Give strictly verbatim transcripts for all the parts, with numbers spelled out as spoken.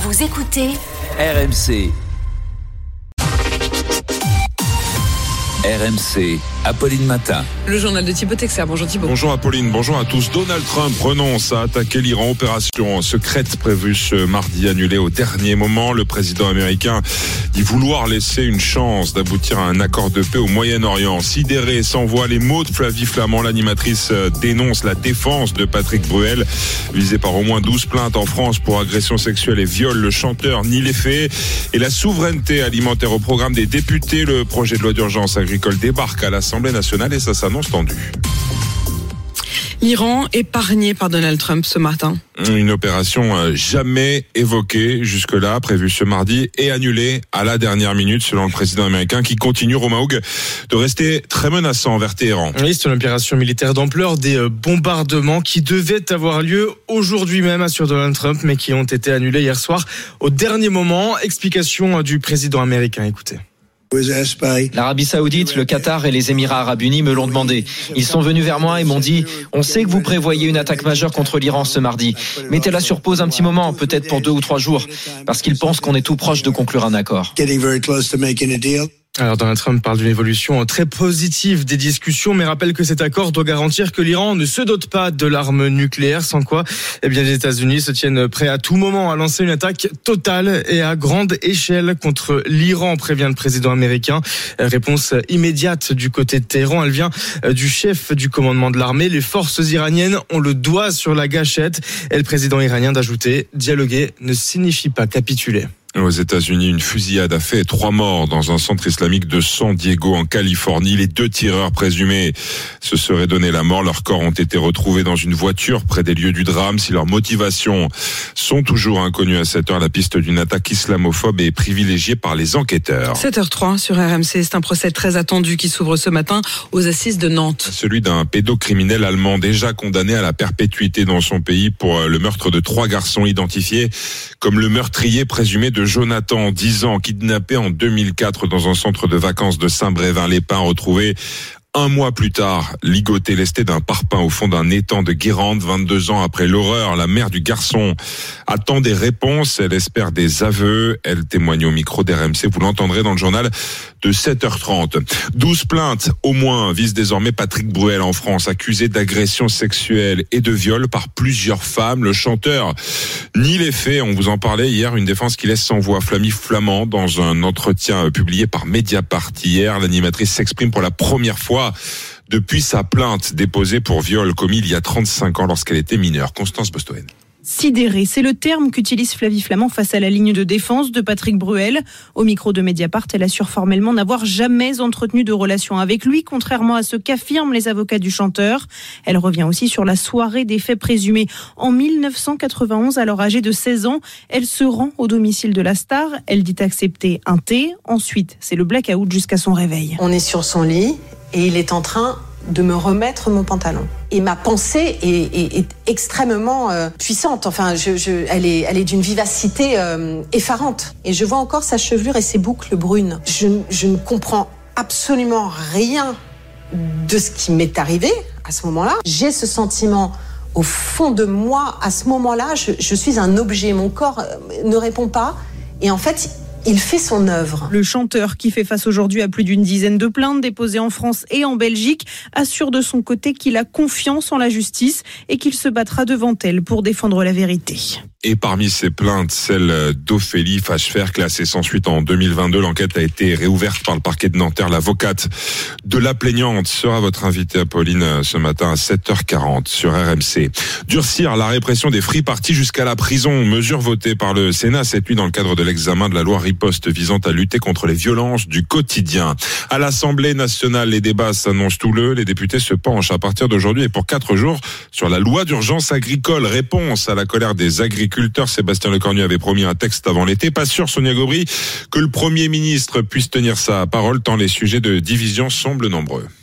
Vous écoutez R M C. R M C, Apolline Matin. Le journal de Thibaut Texer. Bonjour Thibaut. Bonjour Apolline, bonjour à tous. Donald Trump renonce à attaquer l'Iran. Opération secrète prévue ce mardi, annulée au dernier moment. Le président américain dit vouloir laisser une chance d'aboutir à un accord de paix au Moyen-Orient. Sidérée s'envoie les mots de Flavie Flament. L'animatrice dénonce la défense de Patrick Bruel, visé par au moins douze plaintes en France pour agression sexuelle et viol. Le chanteur nie les faits. Et la souveraineté alimentaire au programme des députés. Le projet de loi d'urgence agricole débarque à l'Assemblée nationale et ça s'annonce tendu. L'Iran épargné par Donald Trump ce matin. Une opération jamais évoquée jusque-là, prévue ce mardi et annulée à la dernière minute selon le président américain qui continue, Romain Houg, de rester très menaçant envers Téhéran. Oui, c'est une opération militaire d'ampleur, des bombardements qui devaient avoir lieu aujourd'hui même, assure Donald Trump, mais qui ont été annulés hier soir au dernier moment. Explication du président américain, écoutez. L'Arabie Saoudite, le Qatar et les Émirats Arabes Unis me l'ont demandé. Ils sont venus vers moi et m'ont dit « On sait que vous prévoyez une attaque majeure contre l'Iran ce mardi. Mettez-la sur pause un petit moment, peut-être pour deux ou trois jours, parce qu'ils pensent qu'on est tout proche de conclure un accord. » Alors Donald Trump parle d'une évolution très positive des discussions, mais rappelle que cet accord doit garantir que l'Iran ne se dote pas de l'arme nucléaire, sans quoi eh bien, les États-Unis se tiennent prêts à tout moment à lancer une attaque totale et à grande échelle contre l'Iran, prévient le président américain. Réponse immédiate du côté de Téhéran, elle vient du chef du commandement de l'armée. Les forces iraniennes ont le doigt sur la gâchette et le président iranien d'ajouter « Dialoguer ne signifie pas capituler ». Aux États-Unis, une fusillade a fait trois morts dans un centre islamique de San Diego en Californie. Les deux tireurs présumés se seraient donné la mort. Leurs corps ont été retrouvés dans une voiture près des lieux du drame. Si leurs motivations sont toujours inconnues à cette heure, la piste d'une attaque islamophobe est privilégiée par les enquêteurs. sept heures trois sur R M C, c'est un procès très attendu qui s'ouvre ce matin aux assises de Nantes. Celui d'un pédocriminel allemand déjà condamné à la perpétuité dans son pays pour le meurtre de trois garçons identifiés comme le meurtrier présumé de Jonathan, dix ans, kidnappé en deux mille quatre dans un centre de vacances de Saint-Brévin-les-Pins, retrouvé un mois plus tard, ligoté, lesté d'un parpaing au fond d'un étang de Guérande. vingt-deux ans après l'horreur, la mère du garçon attend des réponses. Elle espère des aveux. Elle témoigne au micro d'R M C. Vous l'entendrez dans le journal de sept heures trente. douze plaintes, au moins, visent désormais Patrick Bruel en France, accusé d'agression sexuelle et de viol par plusieurs femmes. Le chanteur nie les faits. On vous en parlait hier. Une défense qui laisse sans voix Flavie Flament dans un entretien publié par Mediapart hier. L'animatrice s'exprime pour la première fois depuis sa plainte déposée pour viol commis il y a trente-cinq ans lorsqu'elle était mineure. Constance Bostoen. Sidéré, c'est le terme qu'utilise Flavie Flament face à la ligne de défense de Patrick Bruel. Au micro de Mediapart, elle assure formellement n'avoir jamais entretenu de relation avec lui, contrairement à ce qu'affirment les avocats du chanteur. Elle revient aussi sur la soirée des faits présumés. En mille neuf cent quatre-vingt-onze, alors âgée de seize ans, elle se rend au domicile de la star. Elle dit accepter un thé. Ensuite, c'est le blackout jusqu'à son réveil. On est sur son lit et il est en train de me remettre mon pantalon. Et ma pensée est, est, est extrêmement euh, puissante. Enfin, je, je, elle est, elle est d'une vivacité euh, effarante. Et je vois encore sa chevelure et ses boucles brunes. Je, je ne comprends absolument rien de ce qui m'est arrivé à ce moment-là. J'ai ce sentiment au fond de moi, à ce moment-là, je, je suis un objet. Mon corps ne répond pas. Et en fait, il fait son œuvre. Le chanteur, qui fait face aujourd'hui à plus d'une dizaine de plaintes déposées en France et en Belgique, assure de son côté qu'il a confiance en la justice et qu'il se battra devant elle pour défendre la vérité. Et parmi ces plaintes, celle d'Ophélie Fachefer, classée sans suite en deux mille vingt-deux. L'enquête a été réouverte par le parquet de Nanterre. L'avocate de la plaignante sera votre invitée, Apolline, ce matin à sept heures quarante sur R M C. Durcir la répression des free parties jusqu'à la prison. Mesure votée par le Sénat cette nuit dans le cadre de l'examen de la loi riposte visant à lutter contre les violences du quotidien. À l'Assemblée nationale, les débats s'annoncent houleux. Les députés se penchent à partir d'aujourd'hui et pour quatre jours sur la loi d'urgence agricole. Réponse à la colère des agriculteurs. Sébastien Lecornu avait promis un texte avant l'été. Pas sûr, Sonia Gobry, que le Premier ministre puisse tenir sa parole tant les sujets de division semblent nombreux.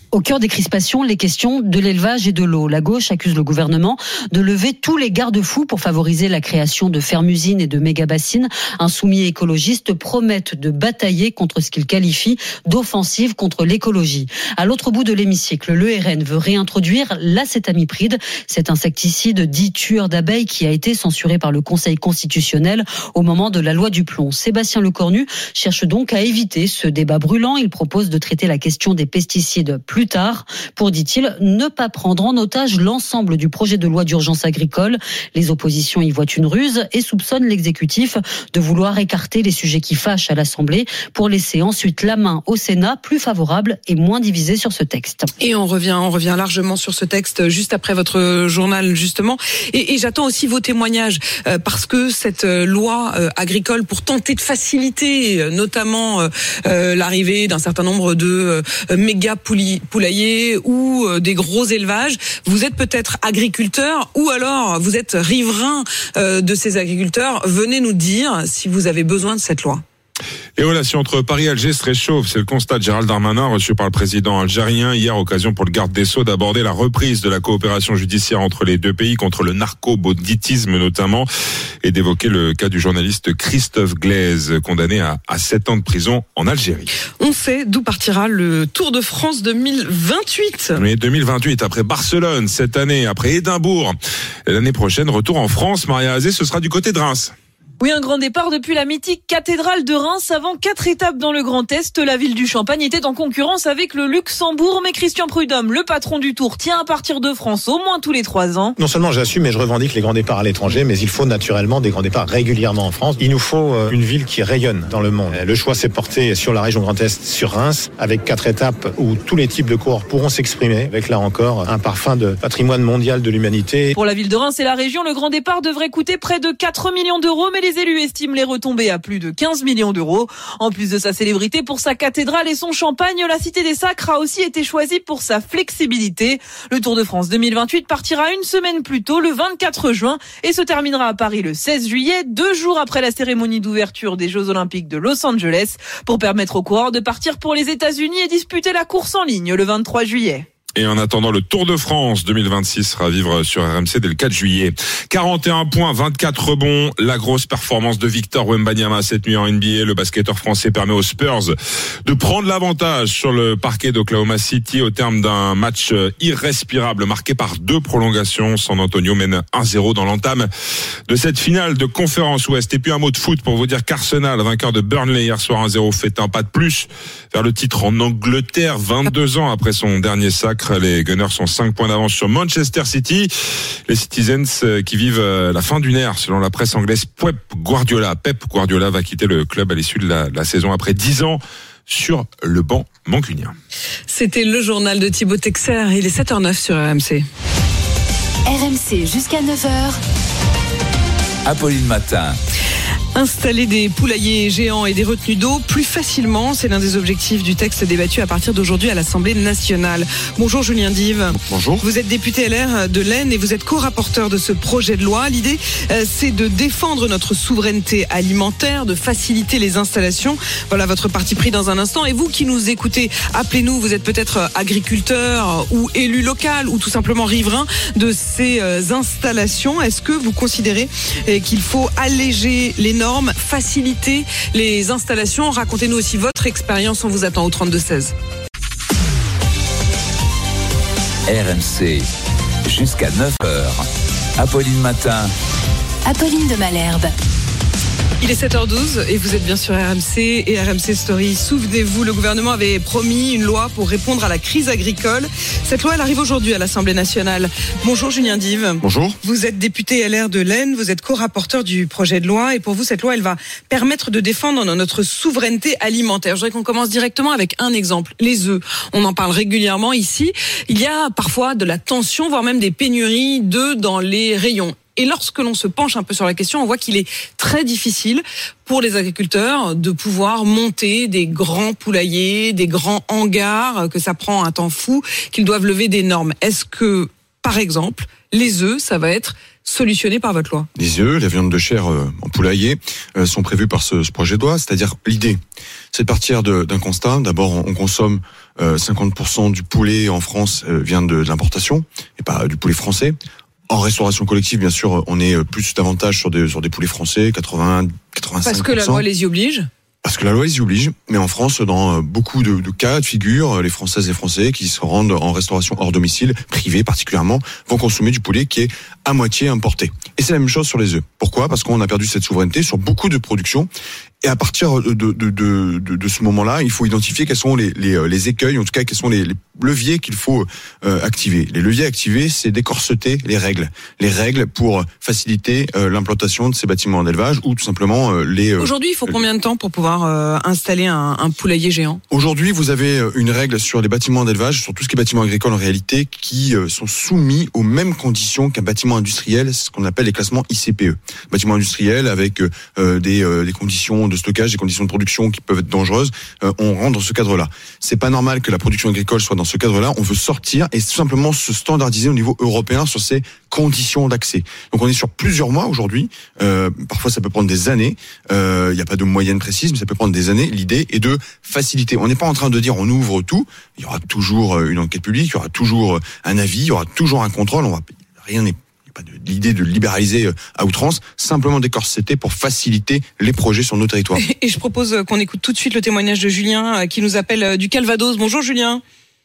Au cœur des crispations, les questions de l'élevage et de l'eau. La gauche accuse le gouvernement de lever tous les garde-fous pour favoriser la création de fermes-usines et de méga-bassines. Insoumis et écologistes promettent de batailler contre ce qu'ils qualifient d'offensive contre l'écologie. À l'autre bout de l'hémicycle, le R N veut réintroduire l'acétamipride, cet insecticide dit tueur d'abeilles qui a été censuré par le Conseil constitutionnel au moment de la loi du plomb. Sébastien Lecornu cherche donc à éviter ce débat brûlant. Il propose de traiter la question des pesticides plus tard, pour, dit-il, ne pas prendre en otage l'ensemble du projet de loi d'urgence agricole. Les oppositions y voient une ruse et soupçonnent l'exécutif de vouloir écarter les sujets qui fâchent à l'Assemblée pour laisser ensuite la main au Sénat, plus favorable et moins divisé sur ce texte. Et on revient, on revient largement sur ce texte juste après votre journal, justement. Et, et j'attends aussi vos témoignages, euh, parce que cette loi euh, agricole, pour tenter de faciliter euh, notamment euh, euh, l'arrivée d'un certain nombre de euh, méga pouli poulailler ou euh, des gros élevages. Vous êtes peut-être agriculteur ou alors vous êtes riverain euh, de ces agriculteurs. Venez nous dire si vous avez besoin de cette loi. Les relations entre Paris et Alger se réchauffent. C'est le constat de Gérald Darmanin, reçu par le président algérien. Hier, occasion pour le garde des Sceaux d'aborder la reprise de la coopération judiciaire entre les deux pays, contre le narco-banditisme notamment, et d'évoquer le cas du journaliste Christophe Glaise, condamné à, à sept ans de prison en Algérie. On sait d'où partira le Tour de France deux mille vingt-huit. Oui, deux mille vingt-huit, après Barcelone cette année, après Édimbourg. L'année prochaine, retour en France. Maria Azé, ce sera du côté de Reims. Oui, un grand départ depuis la mythique cathédrale de Reims. Avant quatre étapes dans le Grand Est, la ville du Champagne était en concurrence avec le Luxembourg. Mais Christian Prudhomme, le patron du Tour, tient à partir de France au moins tous les trois ans. Non seulement j'assume et je revendique les grands départs à l'étranger, mais il faut naturellement des grands départs régulièrement en France. Il nous faut une ville qui rayonne dans le monde. Le choix s'est porté sur la région Grand Est, sur Reims, avec quatre étapes où tous les types de coureurs pourront s'exprimer, avec là encore un parfum de patrimoine mondial de l'humanité. Pour la ville de Reims et la région, le grand départ devrait coûter près de quatre millions d'euros, mais les élus estiment les retombées à plus de quinze millions d'euros. En plus de sa célébrité pour sa cathédrale et son champagne, la Cité des Sacres a aussi été choisie pour sa flexibilité. Le Tour de France deux mille vingt-huit partira une semaine plus tôt, le vingt-quatre juin, et se terminera à Paris le seize juillet, deux jours après la cérémonie d'ouverture des Jeux Olympiques de Los Angeles, pour permettre aux coureurs de partir pour les États-Unis et disputer la course en ligne le vingt-trois juillet. Et en attendant, le Tour de France deux mille vingt-six sera à vivre sur R M C dès le quatre juillet. quarante et un points, vingt-quatre rebonds. La grosse performance de Victor Wembanyama cette nuit en N B A. Le basketteur français permet aux Spurs de prendre l'avantage sur le parquet d'Oklahoma City au terme d'un match irrespirable marqué par deux prolongations. San Antonio mène un zéro dans l'entame de cette finale de conférence Ouest. Et puis un mot de foot pour vous dire qu'Arsenal, vainqueur de Burnley hier soir un zéro, fait un pas de plus vers le titre en Angleterre, vingt-deux ans après son dernier sacre. Les Gunners sont cinq points d'avance sur Manchester City. Les Citizens qui vivent la fin d'une ère, selon la presse anglaise. Pep Guardiola, Pep Guardiola va quitter le club à l'issue de la, de la saison après dix ans sur le banc mancunien. C'était le journal de Thibaut Texer. Il est sept heures neuf sur R M C. R M C jusqu'à neuf heures. Apolline Matin. Installer des poulaillers géants et des retenues d'eau plus facilement, c'est l'un des objectifs du texte débattu à partir d'aujourd'hui à l'Assemblée nationale. Bonjour Julien Dive. Bonjour. Vous êtes député L R de l'Aisne et vous êtes co-rapporteur de ce projet de loi. L'idée, c'est de défendre notre souveraineté alimentaire, de faciliter les installations. Voilà votre parti pris dans un instant. Et vous qui nous écoutez, appelez-nous. Vous êtes peut-être agriculteur ou élu local ou tout simplement riverain de ces installations. Est-ce que vous considérez qu'il faut alléger les normes, faciliter les installations? Racontez-nous aussi votre expérience, on vous attend au trente-deux seize. R M C, jusqu'à neuf heures. Apolline Matin. Apolline de Malherbe. Il est sept heures douze et vous êtes bien sur R M C et R M C Story. Souvenez-vous, le gouvernement avait promis une loi pour répondre à la crise agricole. Cette loi, elle arrive aujourd'hui à l'Assemblée nationale. Bonjour Julien Dive. Bonjour. Vous êtes député L R de l'Aisne, vous êtes co-rapporteur du projet de loi et pour vous, cette loi, elle va permettre de défendre notre souveraineté alimentaire. Je voudrais qu'on commence directement avec un exemple, les œufs. On en parle régulièrement ici. Il y a parfois de la tension, voire même des pénuries d'œufs dans les rayons. Et lorsque l'on se penche un peu sur la question, on voit qu'il est très difficile pour les agriculteurs de pouvoir monter des grands poulaillers, des grands hangars, que ça prend un temps fou, qu'ils doivent lever des normes. Est-ce que, par exemple, les œufs, ça va être solutionné par votre loi? Les œufs, la viande de chair euh, en poulailler euh, sont prévus par ce, ce projet de loi. C'est-à-dire, l'idée, c'est de partir de, d'un constat. D'abord, on consomme euh, cinquante pour cent du poulet en France euh, vient de, de l'importation et pas du poulet français. En restauration collective, bien sûr, on est plus davantage sur des sur des poulets français, quatre-vingts, quatre-vingt-cinq pour cent. Parce que la loi les y oblige. Parce que la loi les y oblige, mais en France, dans beaucoup de, de cas de figure, les Françaises et Français qui se rendent en restauration hors domicile, privée particulièrement, vont consommer du poulet qui est à moitié importé. Et c'est la même chose sur les œufs. Pourquoi ? Parce qu'on a perdu cette souveraineté sur beaucoup de productions. Et à partir de, de, de, de, de ce moment-là, il faut identifier quels sont les, les, les écueils, en tout cas quels sont les, les leviers qu'il faut euh, activer. Les leviers activés, c'est décorseter les règles. Les règles pour faciliter euh, l'implantation de ces bâtiments d'élevage ou tout simplement euh, les... Euh, Aujourd'hui, il faut combien de temps pour pouvoir euh, installer un, un poulailler géant ? Aujourd'hui, vous avez une règle sur les bâtiments d'élevage, sur tout ce qui est bâtiments agricoles en réalité, qui euh, sont soumis aux mêmes conditions qu'un bâtiment industriel, ce qu'on appelle les classements I C P E. Bâtiment industriel avec euh, des, euh, des conditions de stockage, des conditions de production qui peuvent être dangereuses, euh, on rentre dans ce cadre-là. C'est pas normal que la production agricole soit dans ce cadre-là. On veut sortir et tout simplement se standardiser au niveau européen sur ces conditions d'accès. Donc on est sur plusieurs mois aujourd'hui. Euh, parfois ça peut prendre des années. Il euh, n'y a pas de moyenne précise, mais ça peut prendre des années. L'idée est de faciliter. On n'est pas en train de dire on ouvre tout. Il y aura toujours une enquête publique, il y aura toujours un avis, il y aura toujours un contrôle. On va rien n'est pas de l'idée de libéraliser à outrance, simplement décorseter pour faciliter les projets sur nos territoires. Et je propose qu'on écoute tout de suite le témoignage de Julien qui nous appelle du Calvados. Bonjour Julien.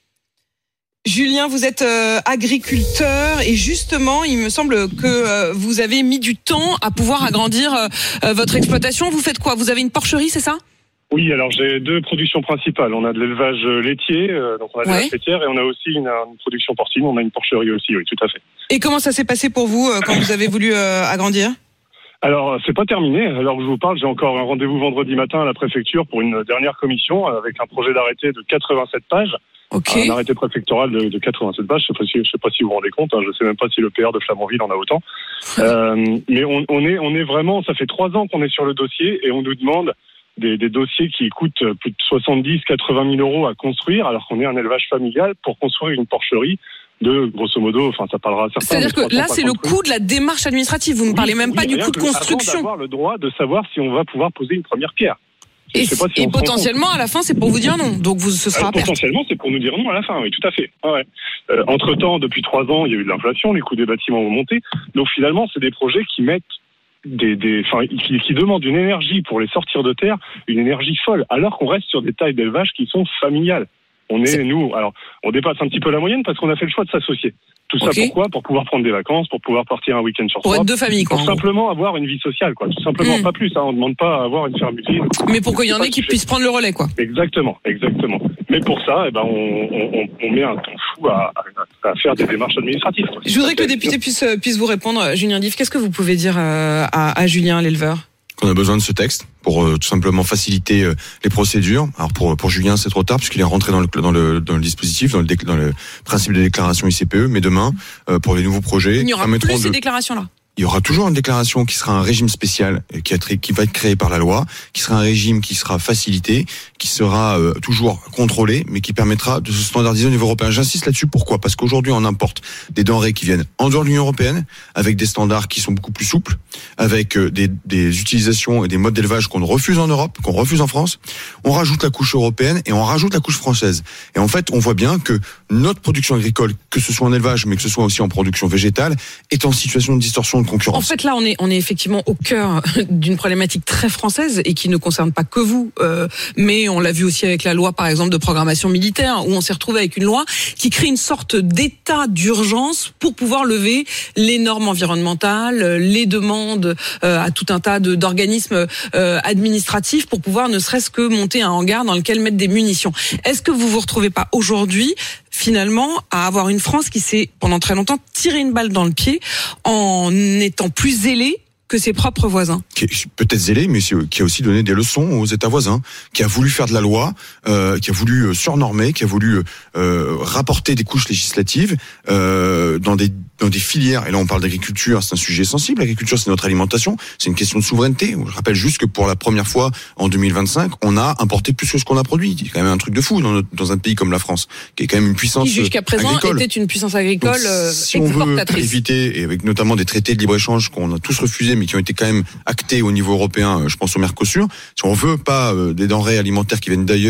Julien, vous êtes euh, agriculteur et justement, il me semble que euh, vous avez mis du temps à pouvoir agrandir euh, votre exploitation. Vous faites quoi ? Vous avez une porcherie, c'est ça ? Oui, alors j'ai deux productions principales. On a de l'élevage laitier, euh, donc on a de ouais. la laitière, et on a aussi une, une production porcine. On a une porcherie aussi, oui, tout à fait. Et comment ça s'est passé pour vous euh, quand vous avez voulu euh, agrandir ? Alors, c'est pas terminé. Alors que je vous parle, j'ai encore un rendez-vous vendredi matin à la préfecture pour une dernière commission avec un projet d'arrêté de quatre-vingt-sept pages. Okay. Un arrêté préfectoral de, de quatre-vingt-sept pages. Je sais pas si, je sais pas si vous vous rendez compte. Hein, je sais même pas si le P R de Flamanville en a autant. euh, mais on, on est, on est vraiment. Ça fait trois ans qu'on est sur le dossier et on nous demande des, des dossiers qui coûtent plus de soixante-dix, quatre-vingt mille euros à construire, alors qu'on est un élevage familial pour construire une porcherie de, grosso modo, enfin, ça parlera à certains. C'est-à-dire que là, c'est le coût de la démarche administrative. Vous ne oui, parlez même oui, pas du coût de construction. Avant d'avoir le droit de savoir si on va pouvoir poser une première pierre. Et, si et potentiellement, à la fin, c'est pour vous dire non. Donc, vous, ce sera euh, à perte. Potentiellement, c'est pour nous dire non à la fin, oui, tout à fait. Ah ouais. Euh, entre-temps, depuis trois ans, il y a eu de l'inflation, les coûts des bâtiments ont monté. Donc, finalement, c'est des projets qui mettent des, des, enfin, qui, qui demandent une énergie pour les sortir de terre, une énergie folle, alors qu'on reste sur des tailles d'élevage qui sont familiales. On est, c'est... nous, alors, on dépasse un petit peu la moyenne parce qu'on a fait le choix de s'associer. Tout ça okay. Pourquoi ? Pour pouvoir prendre des vacances, pour pouvoir partir un week-end sur trois. Pour être deux familles, quoi. Pour simplement avoir une vie sociale, quoi. Tout simplement, mmh. pas plus, hein. On ne demande pas à avoir une ferme utile. Mais pour qu'il y en ait qui puissent prendre le relais, quoi. Exactement, exactement. Mais pour ça, eh ben, on, on, on met un temps fou à, à, à faire des démarches administratives. Je voudrais que le député puisse, puisse vous répondre, Julien Dive. Qu'est-ce que vous pouvez dire à, à Julien, l'éleveur ? On a besoin de ce texte pour euh, tout simplement faciliter euh, les procédures. Alors pour pour Julien, c'est trop tard puisqu'il est rentré dans le dans le dans le dispositif, dans le dans le principe de déclaration I C P E. Mais demain, euh, pour les nouveaux projets, il n'y aura plus ces déclarations-là. Il y aura toujours une déclaration qui sera un régime spécial qui, a, qui va être créé par la loi, qui sera un régime qui sera facilité, qui sera euh, toujours contrôlé, mais qui permettra de se standardiser au niveau européen. J'insiste là-dessus, pourquoi ? Parce qu'aujourd'hui, on importe des denrées qui viennent en dehors de l'Union européenne, avec des standards qui sont beaucoup plus souples, avec euh, des, des utilisations et des modes d'élevage qu'on refuse en Europe, qu'on refuse en France. On rajoute la couche européenne et on rajoute la couche française. Et en fait, on voit bien que notre production agricole, que ce soit en élevage, mais que ce soit aussi en production végétale, est en situation de distorsion de concurrence. En fait, là, on est, on est effectivement au cœur d'une problématique très française et qui ne concerne pas que vous. Euh, mais on l'a vu aussi avec la loi, par exemple, de programmation militaire, où on s'est retrouvé avec une loi qui crée une sorte d'état d'urgence pour pouvoir lever les normes environnementales, les demandes euh, à tout un tas de, d'organismes euh, administratifs pour pouvoir ne serait-ce que monter un hangar dans lequel mettre des munitions. Est-ce que vous vous retrouvez pas aujourd'hui finalement à avoir une France qui s'est pendant très longtemps tiré une balle dans le pied en étant plus zélée que ses propres voisins? Qui est peut-être zélé, mais qui a aussi donné des leçons aux États voisins, qui a voulu faire de la loi, euh, qui a voulu surnormer, qui a voulu euh, rapporter des couches législatives euh, dans des dans des filières. Et là, on parle d'agriculture, c'est un sujet sensible. L'agriculture, c'est notre alimentation, c'est une question de souveraineté. Je rappelle juste que pour la première fois en deux mille vingt-cinq, on a importé plus que ce qu'on a produit. C'est quand même un truc de fou dans, notre, dans un pays comme la France, qui est quand même une puissance agricole. Qui jusqu'à présent agricole. était une puissance agricole Donc, si exportatrice. On veut éviter, et avec notamment des traités de libre-échange qu'on a tous refusés, mais qui ont été quand même actés au niveau européen, je pense au Mercosur, si on veut pas euh, des denrées alimentaires qui viennent d'ailleurs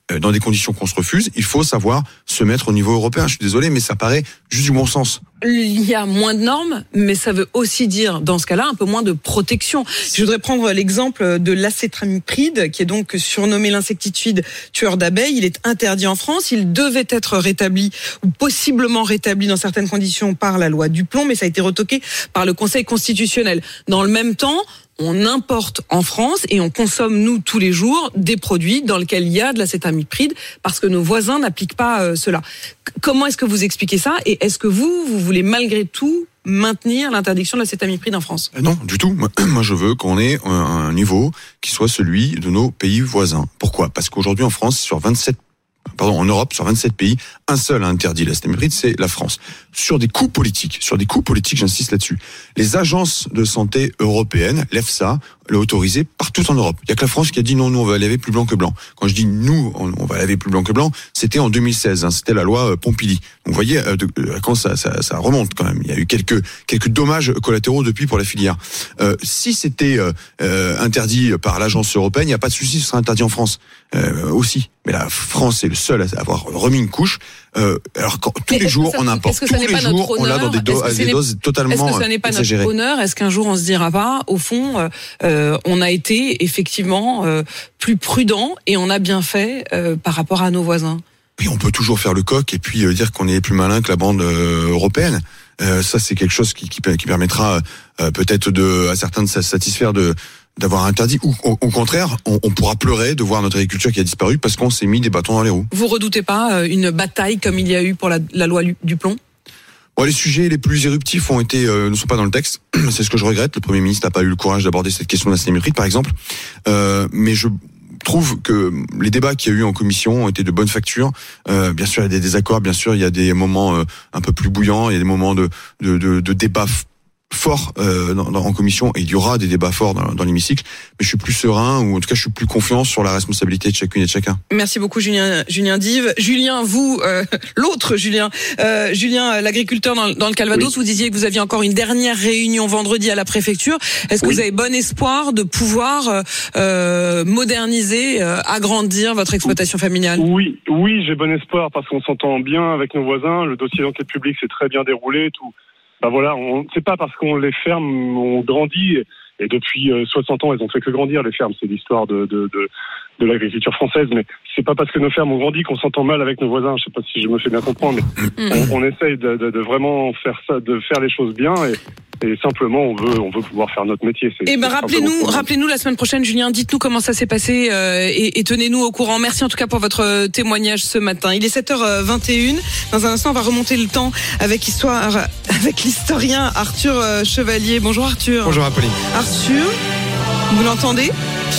dans des conditions qu'on se refuse, il faut savoir se mettre au niveau européen. Je suis désolé, mais ça paraît juste du bon sens. Il y a moins de normes, mais ça veut aussi dire, dans ce cas-là, un peu moins de protection. Je voudrais prendre l'exemple de l'acétamipride, qui est donc surnommé l'insecticide tueur d'abeilles. Il est interdit en France. Il devait être rétabli, ou possiblement rétabli dans certaines conditions par la loi Duplon, mais ça a été retoqué par le Conseil constitutionnel. Dans le même temps, on importe en France et on consomme, nous, tous les jours, des produits dans lesquels il y a de l'acétamipride parce que nos voisins n'appliquent pas euh, cela. Comment est-ce que vous expliquez ça et est-ce que vous, vous voulez malgré tout maintenir l'interdiction de l'acétamipride en France ? Non, du tout. Moi, je veux qu'on ait un niveau qui soit celui de nos pays voisins. Pourquoi ? Parce qu'aujourd'hui, en France, sur vingt-sept Pardon, en Europe, sur vingt-sept pays, un seul a interdit l'acétamipride, c'est la France. Sur des coûts politiques, sur des coûts politiques, j'insiste là-dessus. Les agences de santé européennes, l'EFSA, l'a autorisé partout en Europe. Il y a que la France qui a dit non, nous on va laver plus blanc que blanc. Quand je dis nous, on, on va laver plus blanc que blanc, c'était en deux mille seize, hein, c'était la loi Pompili. Donc vous voyez, euh, de, euh, quand ça, ça, ça remonte quand même. Il y a eu quelques quelques dommages collatéraux depuis pour la filière. Euh, si c'était euh, euh, interdit par l'agence européenne, il n'y a pas de souci, ce sera interdit en France euh, aussi. Mais la France est le seul à avoir remis une couche. Euh, alors quand, tous Mais les jours, ça, on importe. Tous les jours, on l'a dans des, do- des doses totalement exagérées. Est-ce que ça n'est pas notre honneur ? Est-ce qu'un jour on se dira pas, au fond, euh, on a été effectivement euh, plus prudent et on a bien fait euh, par rapport à nos voisins ? Oui, on peut toujours faire le coq et puis euh, dire qu'on est plus malin que la bande euh, européenne. Euh, ça, c'est quelque chose qui, qui, qui permettra euh, peut-être de, à certains de se satisfaire de d'avoir interdit, ou au, au contraire, on, on pourra pleurer de voir notre agriculture qui a disparu parce qu'on s'est mis des bâtons dans les roues. Vous redoutez pas une bataille comme il y a eu pour la, la loi Duplon ? Bon, les sujets les plus éruptifs ont été euh, ne sont pas dans le texte. C'est ce que je regrette. Le Premier ministre n'a pas eu le courage d'aborder cette question de l'acétamipride, par exemple. Euh, mais je trouve que les débats qu'il y a eu en commission ont été de bonne facture. Euh, bien sûr, il y a des désaccords. Bien sûr, il y a des moments euh, un peu plus bouillants. Il y a des moments de de, de, de débat fort euh, dans, dans, en commission, et il y aura des débats forts dans, dans l'hémicycle, mais je suis plus serein, ou en tout cas je suis plus confiant sur la responsabilité de chacune et de chacun. Merci beaucoup Julien, Julien Dive. Julien, vous, euh, l'autre Julien, euh, Julien, l'agriculteur dans, dans le Calvados, oui. Vous disiez que vous aviez encore une dernière réunion vendredi à la préfecture. Est-ce que oui. vous avez bon espoir de pouvoir euh, moderniser, euh, agrandir votre exploitation familiale ? Oui, oui, j'ai bon espoir parce qu'on s'entend bien avec nos voisins, le dossier d'enquête publique s'est très bien déroulé, tout. Ben voilà, on, c'est pas parce qu'on les ferme, on grandit, et depuis soixante ans, elles ont fait que grandir, les fermes, c'est l'histoire de, de, de, de l'agriculture française, mais c'est pas parce que nos fermes ont grandi qu'on s'entend mal avec nos voisins, je sais pas si je me fais bien comprendre, mais on, on essaye de, de, de vraiment faire ça, de faire les choses bien, et, et simplement on veut, on veut pouvoir faire notre métier. C'est, et ben rappelez-nous, rappelez-nous la semaine prochaine, Julien, dites-nous comment ça s'est passé, euh, et, et tenez-nous au courant. Merci en tout cas pour votre témoignage ce matin. Il est sept heures vingt et une. Dans un instant, on va remonter le temps avec histoire, avec l'historien Arthur Chevalier. Bonjour Arthur. Bonjour Apolline. Arthur, vous l'entendez ?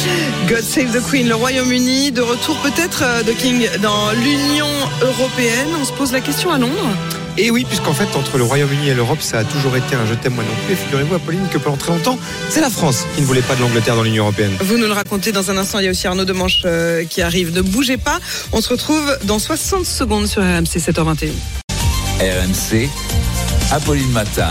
God Save the Queen, le Royaume-Uni, de retour peut-être de King dans l'Union Européenne. On se pose la question à Londres. Et oui, puisqu'en fait, entre le Royaume-Uni et l'Europe, ça a toujours été un je t'aime moi non plus. Et figurez-vous, Apolline, que pendant très longtemps, c'est la France qui ne voulait pas de l'Angleterre dans l'Union Européenne. Vous nous le racontez dans un instant. Il y a aussi Arnaud Demanche euh, qui arrive. Ne bougez pas. On se retrouve dans soixante secondes sur R M C, sept heures vingt et une. R M C, Apolline Matin.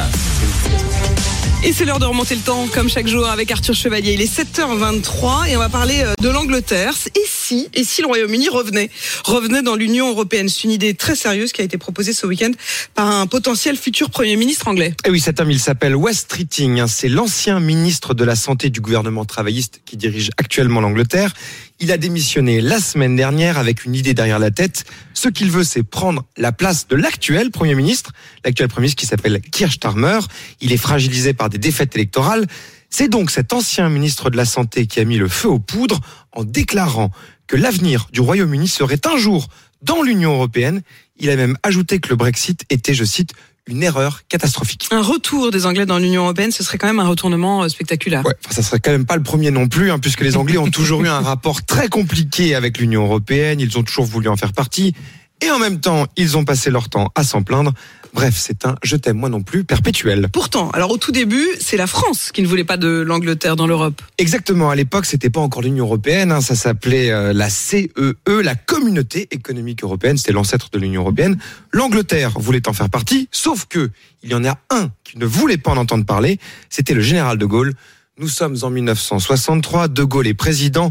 Et c'est l'heure de remonter le temps, comme chaque jour, avec Arthur Chevalier. Il est sept heures vingt-trois et on va parler de l'Angleterre. Et si, et si le Royaume-Uni revenait, revenait dans l'Union Européenne? C'est une idée très sérieuse qui a été proposée ce week-end par un potentiel futur Premier ministre anglais. Et oui, cet homme, il s'appelle Wes Streeting. C'est l'ancien ministre de la Santé du gouvernement travailliste qui dirige actuellement l'Angleterre. Il a démissionné la semaine dernière avec une idée derrière la tête. Ce qu'il veut, c'est prendre la place de l'actuel Premier ministre, l'actuel Premier ministre qui s'appelle Keir Starmer. Il est fragilisé par des défaites électorales. C'est donc cet ancien ministre de la Santé qui a mis le feu aux poudres en déclarant que l'avenir du Royaume-Uni serait un jour dans l'Union européenne. Il a même ajouté que le Brexit était, je cite, une erreur catastrophique. Un retour des Anglais dans l'Union européenne, ce serait quand même un retournement spectaculaire. Ouais, enfin, ça serait quand même pas le premier non plus, hein, puisque les Anglais ont toujours eu un rapport très compliqué avec l'Union européenne. Ils ont toujours voulu en faire partie. Et en même temps, ils ont passé leur temps à s'en plaindre. Bref, c'est un « je t'aime moi non plus » perpétuel. Pourtant, alors au tout début, c'est la France qui ne voulait pas de l'Angleterre dans l'Europe. Exactement, à l'époque, c'était pas encore l'Union européenne, hein, ça s'appelait euh, la C E E, la Communauté économique européenne, c'était l'ancêtre de l'Union européenne. L'Angleterre voulait en faire partie, sauf que il y en a un qui ne voulait pas en entendre parler, c'était le général de Gaulle. Nous sommes en mille neuf cent soixante-trois, de Gaulle est président.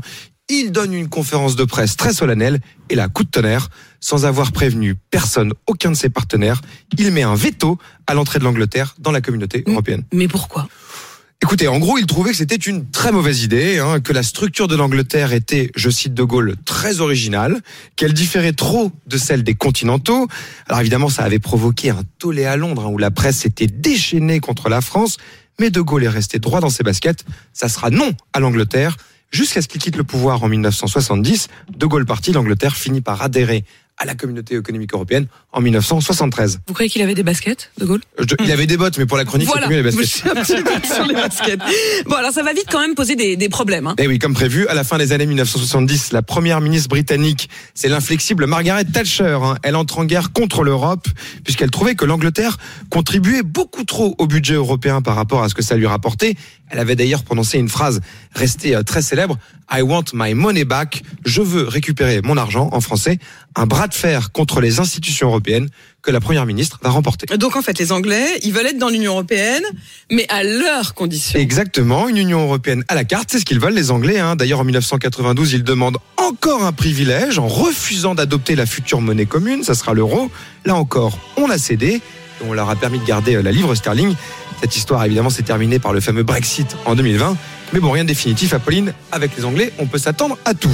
il donne une conférence de presse très solennelle et là, coup de tonnerre, sans avoir prévenu personne, aucun de ses partenaires, il met un veto à l'entrée de l'Angleterre dans la communauté européenne. Mais pourquoi ? Écoutez, en gros, il trouvait que c'était une très mauvaise idée, hein, que la structure de l'Angleterre était, je cite De Gaulle, très originale, qu'elle différait trop de celle des continentaux. Alors évidemment, ça avait provoqué un tollé à Londres, hein, où la presse s'était déchaînée contre la France, mais De Gaulle est resté droit dans ses baskets. Ça sera non à l'Angleterre, jusqu'à ce qu'il quitte le pouvoir en dix-neuf cent soixante-dix. De Gaulle parti, l'Angleterre finit par adhérer à la communauté économique européenne en dix-neuf cent soixante-treize. Vous croyez qu'il avait des baskets, De Gaulle ? Je, Il avait des bottes, mais pour la chronique, voilà. c'est mieux les baskets. Je suis un petit peu sur les baskets. Bon, alors ça va vite quand même poser des, des problèmes. Hein. Eh oui, comme prévu, à la fin des années dix-neuf cent soixante-dix, la première ministre britannique, c'est l'inflexible Margaret Thatcher. Hein. Elle entre en guerre contre l'Europe, puisqu'elle trouvait que l'Angleterre contribuait beaucoup trop au budget européen par rapport à ce que ça lui rapportait. Elle avait d'ailleurs prononcé une phrase restée très célèbre, « I want my money back », je veux récupérer mon argent, en français, un bras de fer contre les institutions européennes que la première ministre va remporter. Donc en fait, les Anglais, ils veulent être dans l'Union européenne, mais à leurs conditions. Exactement, une Union européenne à la carte, c'est ce qu'ils veulent les Anglais. Hein. D'ailleurs, en dix-neuf cent quatre-vingt-douze, ils demandent encore un privilège en refusant d'adopter la future monnaie commune, ça sera l'euro. Là encore, on a cédé, on leur a permis de garder la livre sterling. Cette histoire, évidemment, s'est terminée par le fameux Brexit en deux mille vingt. Mais bon, rien de définitif, Apolline. Avec les Anglais, on peut s'attendre à tout.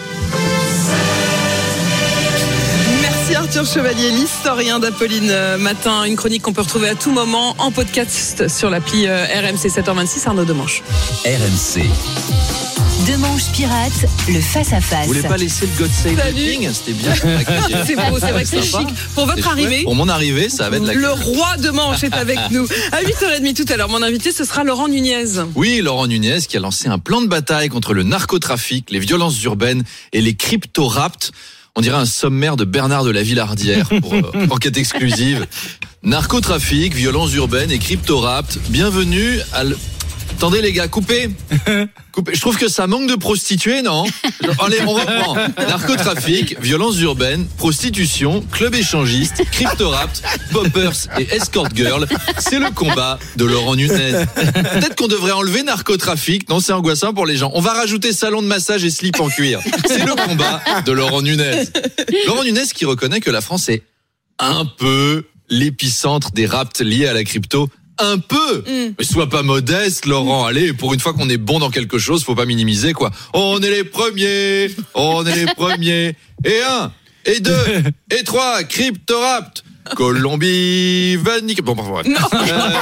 Merci Arthur Chevalier, l'historien d'Apolline Matin. Une chronique qu'on peut retrouver à tout moment en podcast sur l'appli R M C. sept heures vingt-six, Arnaud Demanche. R M C. Demanche pirate, le face-à-face. Vous voulez pas laisser le God Save the King ? C'était bien. C'est beau, c'est vrai que c'est chic. Pour votre arrivée, pour mon arrivée, ça va être la le roi de Manche est avec nous. À huit heures trente tout à l'heure, mon invité, ce sera Laurent Nunez. Oui, Laurent Nunez qui a lancé un plan de bataille contre le narcotrafic, les violences urbaines et les crypto-rapts. On dirait un sommaire de Bernard de la Villardière pour euh, enquête exclusive. Narcotrafic, violences urbaines et crypto-rapts. Bienvenue à l... Attendez les gars, coupez. Coupez. Je trouve que ça manque de prostituées, non ? Allez, on reprend. Narcotrafic, violences urbaines, prostitution, club échangiste, crypto-rapt, poppers et escort girl. C'est le combat de Laurent Nunez. Peut-être qu'on devrait enlever narcotrafic. Non, c'est angoissant pour les gens. On va rajouter salon de massage et slip en cuir. C'est le combat de Laurent Nunez. Laurent Nunez qui reconnaît que la France est un peu l'épicentre des rapts liés à la crypto. Un peu, mm. mais sois pas modeste, Laurent. Allez, pour une fois qu'on est bon dans quelque chose, faut pas minimiser, quoi. On est les premiers, on est les premiers. Et un, et deux, et trois, crypto-rapt. Colombie, Vanik... Bon, bref. Euh,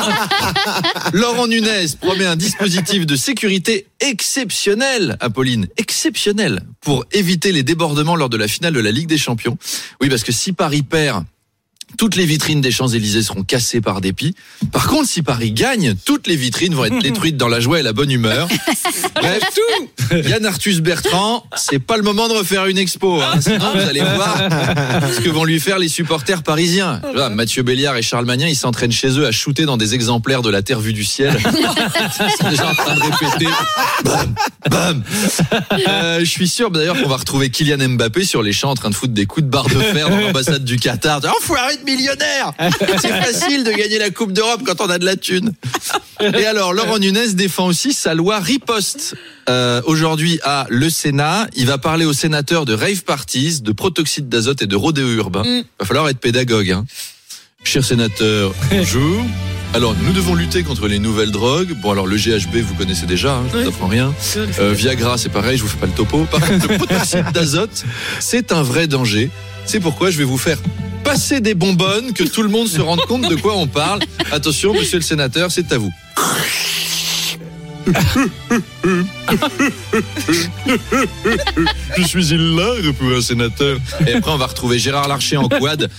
Laurent Nunez promet un dispositif de sécurité exceptionnel, Apolline, exceptionnel, pour éviter les débordements lors de la finale de la Ligue des Champions. Oui, parce que si Paris perd, toutes les vitrines des Champs-Élysées seront cassées par dépit. Par contre, si Paris gagne, toutes les vitrines vont être détruites dans la joie et la bonne humeur. Bref, Yann Arthus Bertrand, c'est pas le moment de refaire une expo. Hein. Sinon, vous allez voir ce que vont lui faire les supporters parisiens. Là, Mathieu Béliard et Charles Magnin, ils s'entraînent chez eux à shooter dans des exemplaires de la Terre vue du ciel. Ils sont déjà en train de répéter. Bam, bam. Euh, je suis sûr d'ailleurs qu'on va retrouver Kylian Mbappé sur les champs en train de foutre des coups de barre de fer dans l'ambassade du Qatar. Oh, faut arrêter de millionnaire. C'est facile de gagner la Coupe d'Europe quand on a de la thune. Et alors, Laurent Nunez défend aussi sa loi riposte. Euh, aujourd'hui à le Sénat, il va parler aux sénateurs de rave parties, de protoxyde d'azote et de rodéo urbain. Il mm. va falloir être pédagogue. Hein. Chers sénateurs, bonjour. Alors, nous devons lutter contre les nouvelles drogues. Bon, alors le G H B, vous connaissez déjà, hein, je vous apprends rien. Euh, Viagra, c'est pareil, je vous fais pas le topo. Par contre, le protoxyde d'azote, c'est un vrai danger. C'est pourquoi je vais vous faire passer des bonbonnes, que tout le monde se rende compte de quoi on parle. Attention, monsieur le sénateur, c'est à vous. Je suis hilar pour un sénateur. Et après, on va retrouver Gérard Larcher en quad.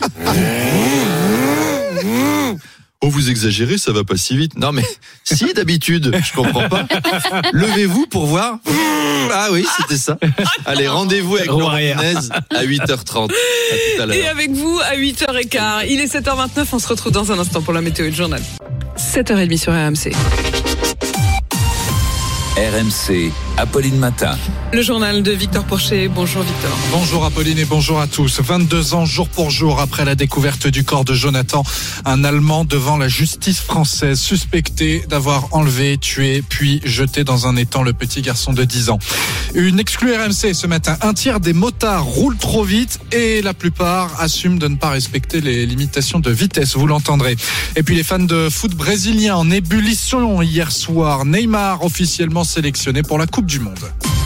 Oh, vous exagérez, ça va pas si vite. Non, mais si, d'habitude, je comprends pas. Levez-vous pour voir. Ah oui, c'était ça. Allez, rendez-vous avec Laurent Nunez à huit heures trente. À tout à l'heure. Et avec vous à huit heures quinze. Il est sept heures vingt-neuf, on se retrouve dans un instant pour la météo et le journal. sept heures trente sur R M C. R M C, Apolline Matin. Le journal de Victor Porcher. Bonjour Victor. Bonjour Apolline et bonjour à tous. vingt-deux ans jour pour jour après la découverte du corps de Jonathan, un Allemand devant la justice française, suspecté d'avoir enlevé, tué, puis jeté dans un étang le petit garçon de dix ans. Une exclue R M C ce matin. Un tiers des motards roulent trop vite et la plupart assument de ne pas respecter les limitations de vitesse, vous l'entendrez. Et puis les fans de foot brésiliens en ébullition hier soir. Neymar officiellement sélectionné pour la Coupe du Monde.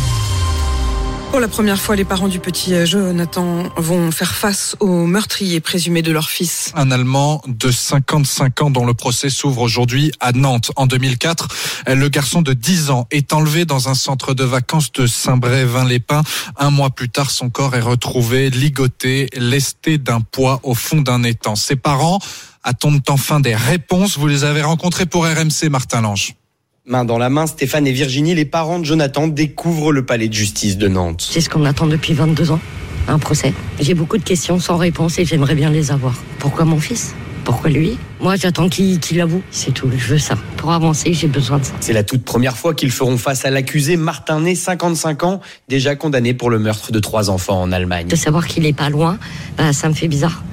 Pour la première fois, les parents du petit Jonathan vont faire face au meurtrier présumé de leur fils. Un Allemand de cinquante-cinq ans dont le procès s'ouvre aujourd'hui à Nantes. En deux mille quatre, le garçon de dix ans est enlevé dans un centre de vacances de Saint-Brévin-les-Pins. Un mois plus tard, son corps est retrouvé ligoté, lesté d'un poids au fond d'un étang. Ses parents attendent enfin des réponses. Vous les avez rencontrés pour R M C, Martin Lange. Main dans la main, Stéphane et Virginie, les parents de Jonathan, découvrent le palais de justice de Nantes. C'est ce qu'on attend depuis vingt-deux ans, un procès. J'ai beaucoup de questions sans réponse et j'aimerais bien les avoir. Pourquoi mon fils ? Pourquoi lui ? Moi, j'attends qu'il, qu'il avoue. C'est tout, je veux ça. Pour avancer, j'ai besoin de ça. C'est la toute première fois qu'ils feront face à l'accusé Martin Ney, cinquante-cinq ans, déjà condamné pour le meurtre de trois enfants en Allemagne. De savoir qu'il est pas loin, bah, ça me fait bizarre.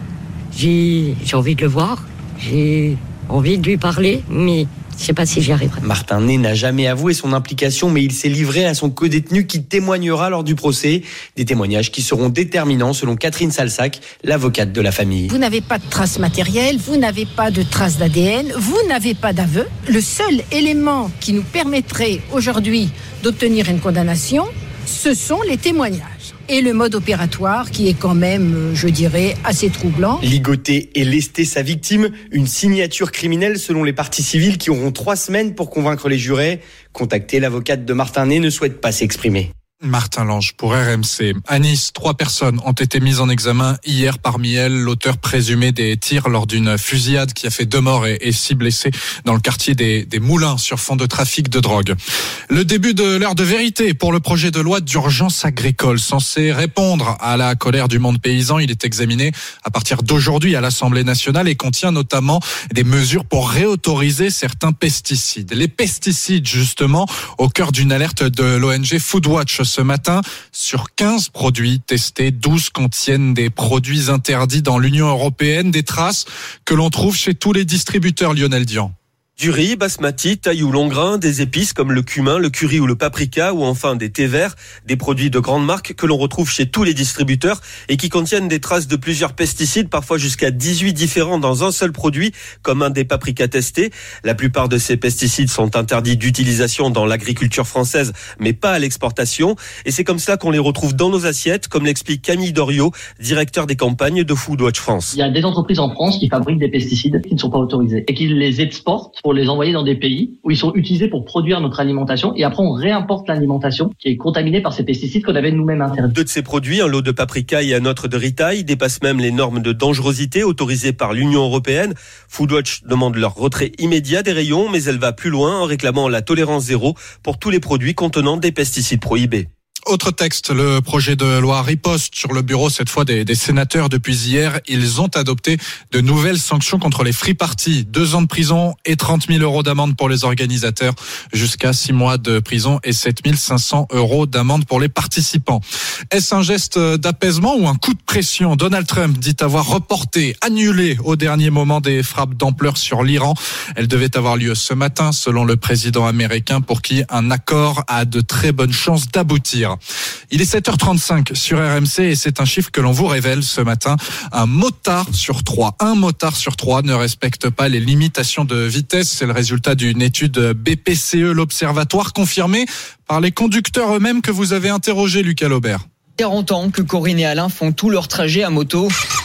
J'ai, j'ai envie de le voir, j'ai envie de lui parler, mais je sais pas si j'y arriverai. Martin Ney n'a jamais avoué son implication, mais il s'est livré à son codétenu qui témoignera lors du procès. Des témoignages qui seront déterminants selon Catherine Salsac, l'avocate de la famille. Vous n'avez pas de traces matérielles, vous n'avez pas de traces d'A D N, vous n'avez pas d'aveu. Le seul élément qui nous permettrait aujourd'hui d'obtenir une condamnation, ce sont les témoignages. Et le mode opératoire qui est quand même, je dirais, assez troublant. Ligoter et lester sa victime, une signature criminelle selon les parties civiles qui auront trois semaines pour convaincre les jurés. Contacter l'avocate de Martin Ney ne souhaite pas s'exprimer. Martin Lange pour R M C. À Nice, trois personnes ont été mises en examen hier. Parmi elles, l'auteur présumé des tirs lors d'une fusillade qui a fait deux morts et, et six blessés dans le quartier des, des Moulins sur fond de trafic de drogue. Le début de l'heure de vérité pour le projet de loi d'urgence agricole censé répondre à la colère du monde paysan. Il est examiné à partir d'aujourd'hui à l'Assemblée nationale et contient notamment des mesures pour réautoriser certains pesticides. Les pesticides, justement, au cœur d'une alerte de l'O N G Foodwatch ce matin. Sur quinze produits testés, douze contiennent des produits interdits dans l'Union européenne, des traces que l'on trouve chez tous les distributeurs. Lionel Dian. Du riz, basmati, taille ou long grain, des épices comme le cumin, le curry ou le paprika, ou enfin des thés verts, des produits de grandes marques que l'on retrouve chez tous les distributeurs et qui contiennent des traces de plusieurs pesticides, parfois jusqu'à dix-huit différents dans un seul produit, comme un des paprikas testés. La plupart de ces pesticides sont interdits d'utilisation dans l'agriculture française, mais pas à l'exportation. Et c'est comme ça qu'on les retrouve dans nos assiettes, comme l'explique Camille Doriot, directeur des campagnes de Foodwatch France. Il y a des entreprises en France qui fabriquent des pesticides qui ne sont pas autorisés et qui les exportent pour les envoyer dans des pays où ils sont utilisés pour produire notre alimentation et après on réimporte l'alimentation qui est contaminée par ces pesticides qu'on avait nous-mêmes interdits. Deux de ces produits, un lot de paprika et un autre de ritaille, dépassent même les normes de dangerosité autorisées par l'Union européenne. Foodwatch demande leur retrait immédiat des rayons, mais elle va plus loin en réclamant la tolérance zéro pour tous les produits contenant des pesticides prohibés. Autre texte, le projet de loi riposte sur le bureau cette fois des, des sénateurs. Depuis hier, ils ont adopté de nouvelles sanctions contre les free parties. Deux ans de prison et trente mille euros d'amende pour les organisateurs, jusqu'à six mois de prison et sept mille cinq cents euros d'amende pour les participants. Est-ce un geste d'apaisement ou un coup de pression ? Donald Trump dit avoir reporté, annulé au dernier moment des frappes d'ampleur sur l'Iran. Elles devaient avoir lieu ce matin, selon le président américain, pour qui un accord a de très bonnes chances d'aboutir. Il est sept heures trente-cinq sur R M C et c'est un chiffre que l'on vous révèle ce matin. Un motard sur trois, un motard sur trois ne respecte pas les limitations de vitesse. C'est le résultat d'une étude B P C E, l'Observatoire, confirmée par les conducteurs eux-mêmes que vous avez interrogés, Lucas Laubert. quarante ans que Corinne et Alain font tout leur trajet à moto.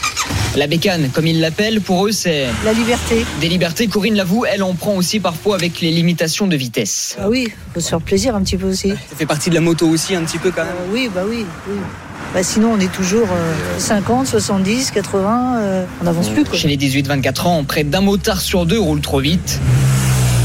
La bécane, comme ils l'appellent, pour eux, c'est... La liberté. Des libertés, Corinne l'avoue, elle en prend aussi parfois avec les limitations de vitesse. Ah oui, faut se faire plaisir un petit peu aussi. Ça fait partie de la moto aussi un petit peu quand même. Euh, oui, bah oui, oui. Bah sinon, on est toujours euh, cinquante, soixante-dix, quatre-vingts, euh, on n'avance plus quoi. Chez les dix-huit vingt-quatre ans, près d'un motard sur deux roule trop vite.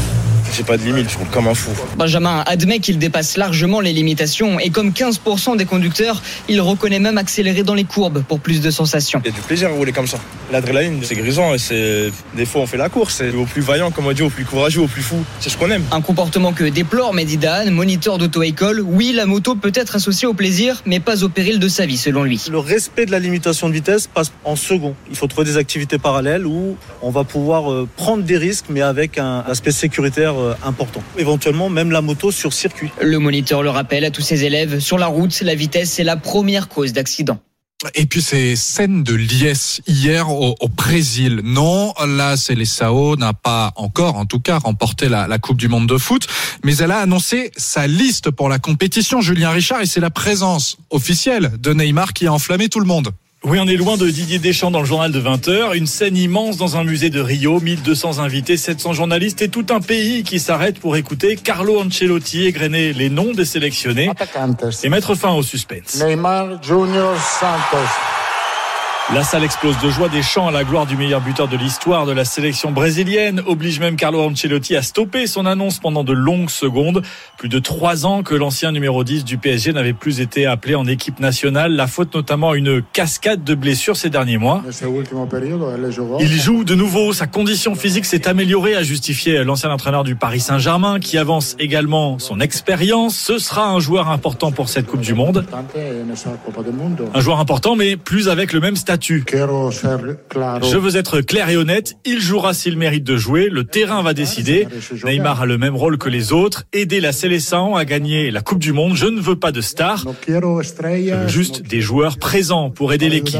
J'ai pas de limite, je roule comme un fou. Benjamin admet qu'il dépasse largement les limitations et comme quinze pour cent des conducteurs, il reconnaît même accélérer dans les courbes pour plus de sensations. Il y a du plaisir à rouler comme ça. L'adrénaline, c'est grisant et c'est... Des fois on fait la course, c'est au plus vaillant, comme on dit, au plus courageux, au plus fou. C'est ce qu'on aime. Un comportement que déplore Mehdi Dahan, moniteur d'auto-école. Oui, la moto peut être associée au plaisir, mais pas au péril de sa vie selon lui. Le respect de la limitation de vitesse passe en second. Il faut trouver des activités parallèles où on va pouvoir euh, prendre des risques, mais avec un aspect sécuritaire euh, important. Éventuellement, même la moto sur circuit. Le moniteur le rappelle à tous ses élèves, sur la route, la vitesse est la première cause d'accident. Et puis ces scènes de liesse hier au, au Brésil. Non, là, Seleção n'a pas encore, en tout cas, remporté la, la Coupe du Monde de foot, mais elle a annoncé sa liste pour la compétition, Julien Richard, et c'est la présence officielle de Neymar qui a enflammé tout le monde. Oui, on est loin de Didier Deschamps dans le journal de vingt heures. Une scène immense dans un musée de Rio, mille deux cents invités, sept cents journalistes et tout un pays qui s'arrête pour écouter Carlo Ancelotti égrener les noms des sélectionnés et mettre fin au suspense. Neymar Junior Santos. La salle explose de joie, des chants à la gloire du meilleur buteur de l'histoire de la sélection brésilienne oblige même Carlo Ancelotti à stopper son annonce pendant de longues secondes. Plus de trois ans que l'ancien numéro dix du P S G n'avait plus été appelé en équipe nationale. La faute notamment à une cascade de blessures ces derniers mois. Il joue de nouveau, sa condition physique s'est améliorée, a justifié l'ancien entraîneur du Paris Saint-Germain qui avance également son expérience. Ce sera un joueur important pour cette Coupe du Monde. Un joueur important mais plus avec le même statut. Je veux être clair et honnête, il jouera s'il mérite de jouer, le terrain va décider. Neymar a le même rôle que les autres, aider la Seleção à gagner la Coupe du Monde. Je ne veux pas de stars, juste des joueurs présents pour aider l'équipe.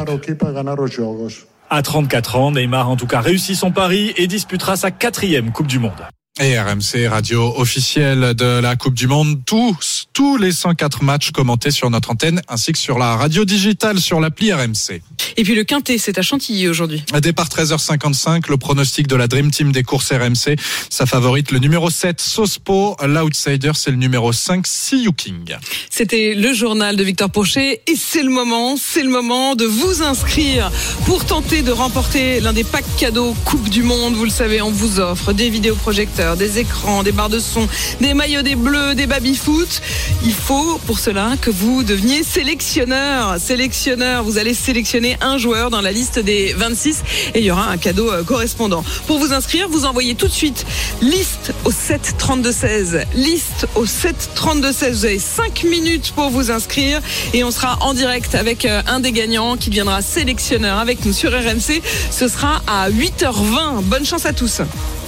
À trente-quatre ans, Neymar en tout cas réussit son pari et disputera sa quatrième Coupe du Monde. Et R M C, radio officielle de la Coupe du Monde, tous, tous les cent quatre matchs commentés sur notre antenne, ainsi que sur la radio digitale, sur l'appli R M C. Et puis le Quintet, c'est à Chantilly aujourd'hui. À départ treize heures cinquante-cinq, le pronostic de la Dream Team des courses R M C. Sa favorite, le numéro sept, Sospo. L'outsider, c'est le numéro cinq, See You King. C'était le journal de Victor Pochet. Et c'est le moment, c'est le moment de vous inscrire pour tenter de remporter l'un des packs cadeaux Coupe du Monde. Vous le savez, on vous offre des vidéoprojecteurs, des écrans, des barres de son, des maillots, des bleus, des baby-foot. Il faut pour cela que vous deveniez sélectionneur. Sélectionneur, vous allez sélectionner un joueur dans la liste des vingt-six et il y aura un cadeau correspondant. Pour vous inscrire, vous envoyez tout de suite liste au sept trente-deux seize. Liste au sept trente-deux seize. Vous avez cinq minutes pour vous inscrire et on sera en direct avec un des gagnants qui deviendra sélectionneur avec nous sur R M C. Ce sera à huit heures vingt. Bonne chance à tous.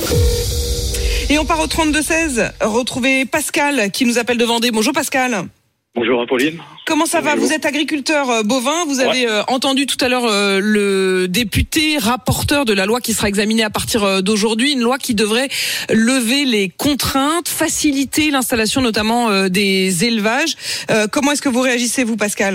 Et on part au trente-deux seize, retrouver Pascal qui nous appelle de Vendée. Bonjour Pascal. Bonjour Apolline. Comment ça va ? Vous êtes agriculteur bovin, vous avez ouais. entendu tout à l'heure le député rapporteur de la loi qui sera examinée à partir d'aujourd'hui, une loi qui devrait lever les contraintes, faciliter l'installation notamment des élevages. Comment est-ce que vous réagissez vous Pascal ?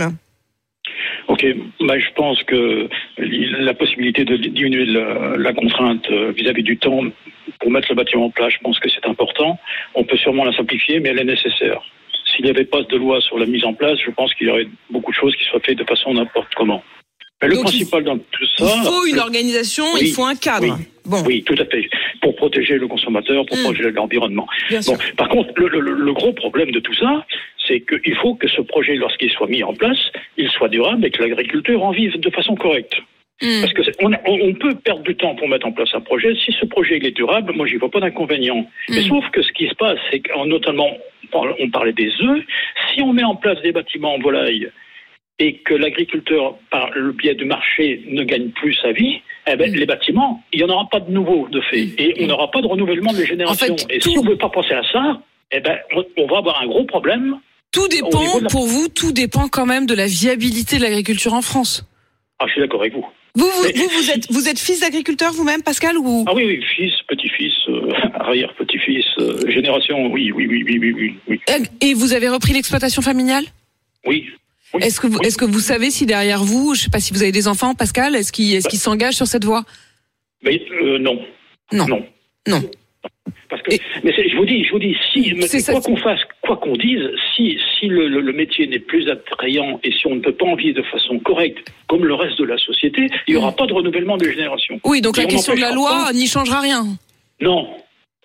Ok, bah, je pense que la possibilité de diminuer la, la contrainte vis-à-vis du temps pour mettre le bâtiment en place, je pense que c'est important. On peut sûrement la simplifier, mais elle est nécessaire. S'il n'y avait pas de loi sur la mise en place, je pense qu'il y aurait beaucoup de choses qui seraient faites de façon n'importe comment. Mais le Donc principal dans tout ça... Il faut une organisation, oui, il faut un cadre. Oui, bon. oui, tout à fait. Pour protéger le consommateur, pour mmh. protéger l'environnement. Bien bon, sûr. Par contre, le, le, le gros problème de tout ça, c'est qu'il faut que ce projet, lorsqu'il soit mis en place, il soit durable et que l'agriculteur en vive de façon correcte. Mmh. Parce que on, on peut perdre du temps pour mettre en place un projet. Si ce projet il est durable, moi j'y vois pas d'inconvénient. Mmh. Mais sauf que ce qui se passe, c'est que notamment on parlait des œufs. Si on met en place des bâtiments en volaille et que l'agriculteur, par le biais du marché, ne gagne plus sa vie, eh ben, mmh. les bâtiments, il n'y en aura pas de nouveaux de fait, mmh. et on n'aura pas de renouvellement des générations. En fait, et tout... si on ne veut pas penser à ça, eh ben, on, on va avoir un gros problème. Tout dépend, la... pour vous, tout dépend quand même de la viabilité de l'agriculture en France. Ah, je suis d'accord avec vous. Vous, vous, Mais... vous, vous, êtes, vous êtes fils d'agriculteur vous-même, Pascal ou... Ah oui, oui, fils, petit-fils, euh, arrière-petit-fils, euh, génération, oui, oui, oui, oui, oui, oui. Et vous avez repris l'exploitation familiale ? Oui. Oui, est-ce que vous, oui. est-ce que vous savez si derrière vous, je ne sais pas si vous avez des enfants, Pascal, est-ce qu'ils, est-ce qu'ils s'engagent sur cette voie ? Mais euh, non. Non. Non. Non. Parce que, Et... mais c'est, je vous dis, je vous dis, si, mais quoi ça, qu'on fasse, quoi qu'on dise, si, si le, le, le métier n'est plus attrayant et si on ne peut pas en vivre de façon correcte, comme le reste de la société, il n'y aura mmh. pas de renouvellement des générations. Oui, donc et la question de la loi pas... n'y changera rien. Non.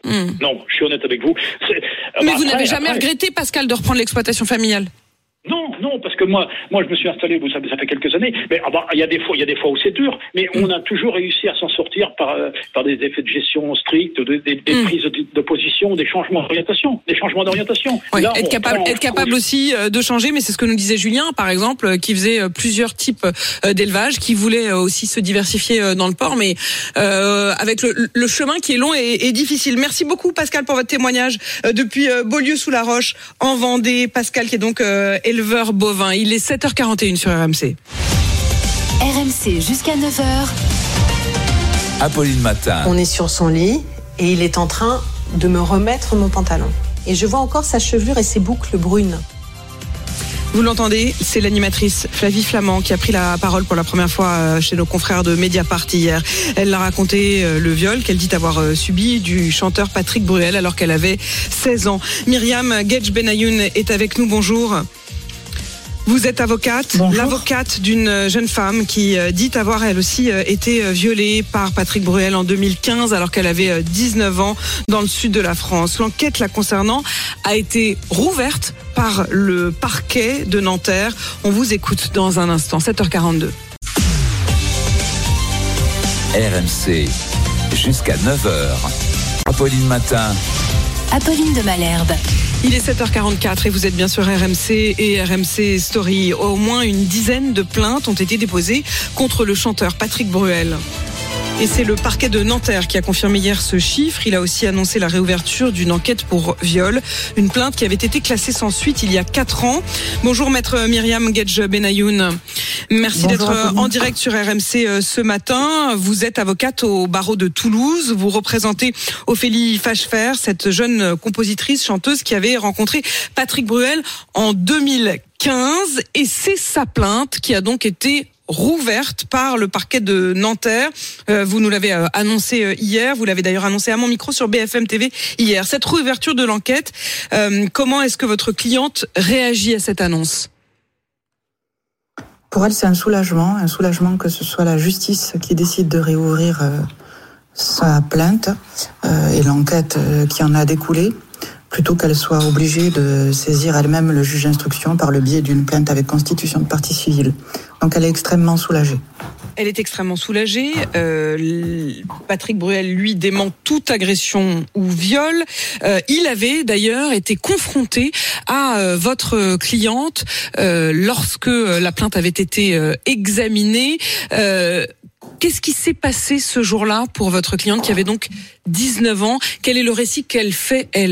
Mmh. Non, je suis honnête avec vous. C'est... Mais bah, vous après, n'avez jamais après... regretté, Pascal, de reprendre l'exploitation familiale? Non, non, parce que moi, moi, je me suis installé, vous savez, ça fait quelques années. Mais ah bah, il y a des fois, il y a des fois où c'est dur, mais on a toujours réussi à s'en sortir par euh, par des effets de gestion stricts, de, des, des mm. prises de, de position, des changements d'orientation, des changements d'orientation. Oui, Là, être capable, prend, être capable aussi de changer, mais c'est ce que nous disait Julien, par exemple, qui faisait plusieurs types d'élevage, qui voulait aussi se diversifier dans le porc, mais euh, avec le, le chemin qui est long et, et difficile. Merci beaucoup, Pascal, pour votre témoignage depuis Beaulieu-sous-la-Roche, en Vendée. Pascal, qui est donc euh, éleveur bovin. Il est sept heures quarante et une sur R M C. R M C jusqu'à neuf heures. Apolline Matin. On est sur son lit et il est en train de me remettre mon pantalon. Et je vois encore sa chevelure et ses boucles brunes. Vous l'entendez, c'est l'animatrice Flavie Flament qui a pris la parole pour la première fois chez nos confrères de Mediapart hier. Elle a raconté le viol qu'elle dit avoir subi du chanteur Patrick Bruel alors qu'elle avait seize ans. Myriam Gedj Benayoun est avec nous, bonjour. Vous êtes avocate, Bonjour. l'avocate d'une jeune femme qui dit avoir elle aussi été violée par Patrick Bruel en deux mille quinze alors qu'elle avait dix-neuf ans dans le sud de la France. L'enquête la concernant a été rouverte par le parquet de Nanterre. On vous écoute dans un instant, sept heures quarante-deux. R M C, jusqu'à neuf heures. Apolline Matin. Apolline de Malherbe. Il est sept heures quarante-quatre et vous êtes bien sur R M C et R M C Story. Au moins une dizaine de plaintes ont été déposées contre le chanteur Patrick Bruel. Et c'est le parquet de Nanterre qui a confirmé hier ce chiffre. Il a aussi annoncé la réouverture d'une enquête pour viol. Une plainte qui avait été classée sans suite il y a quatre ans. Bonjour maître Myriam Gedj Benayoun. Merci Bonjour d'être en direct sur R M C ce matin. Vous êtes avocate au barreau de Toulouse. Vous représentez Ophélie Fachefer, cette jeune compositrice, chanteuse qui avait rencontré Patrick Bruel en deux mille quinze. Et c'est sa plainte qui a donc été rouverte par le parquet de Nanterre. Euh, vous nous l'avez euh, annoncé euh, hier, vous l'avez d'ailleurs annoncé à mon micro sur B F M T V hier. Cette réouverture de l'enquête, euh, comment est-ce que votre cliente réagit à cette annonce ? Pour elle, c'est un soulagement, un soulagement que ce soit la justice qui décide de réouvrir euh, sa plainte euh, et l'enquête euh, qui en a découlé, plutôt qu'elle soit obligée de saisir elle-même le juge d'instruction par le biais d'une plainte avec constitution de partie civile. Donc elle est extrêmement soulagée. Elle est extrêmement soulagée. Euh, Patrick Bruel, lui, dément toute agression ou viol. Euh, il avait d'ailleurs été confronté à euh, votre cliente euh, lorsque la plainte avait été euh, examinée. Euh, Qu'est-ce qui s'est passé ce jour-là pour votre cliente qui avait donc dix-neuf ans ? Quel est le récit qu'elle fait, elle ?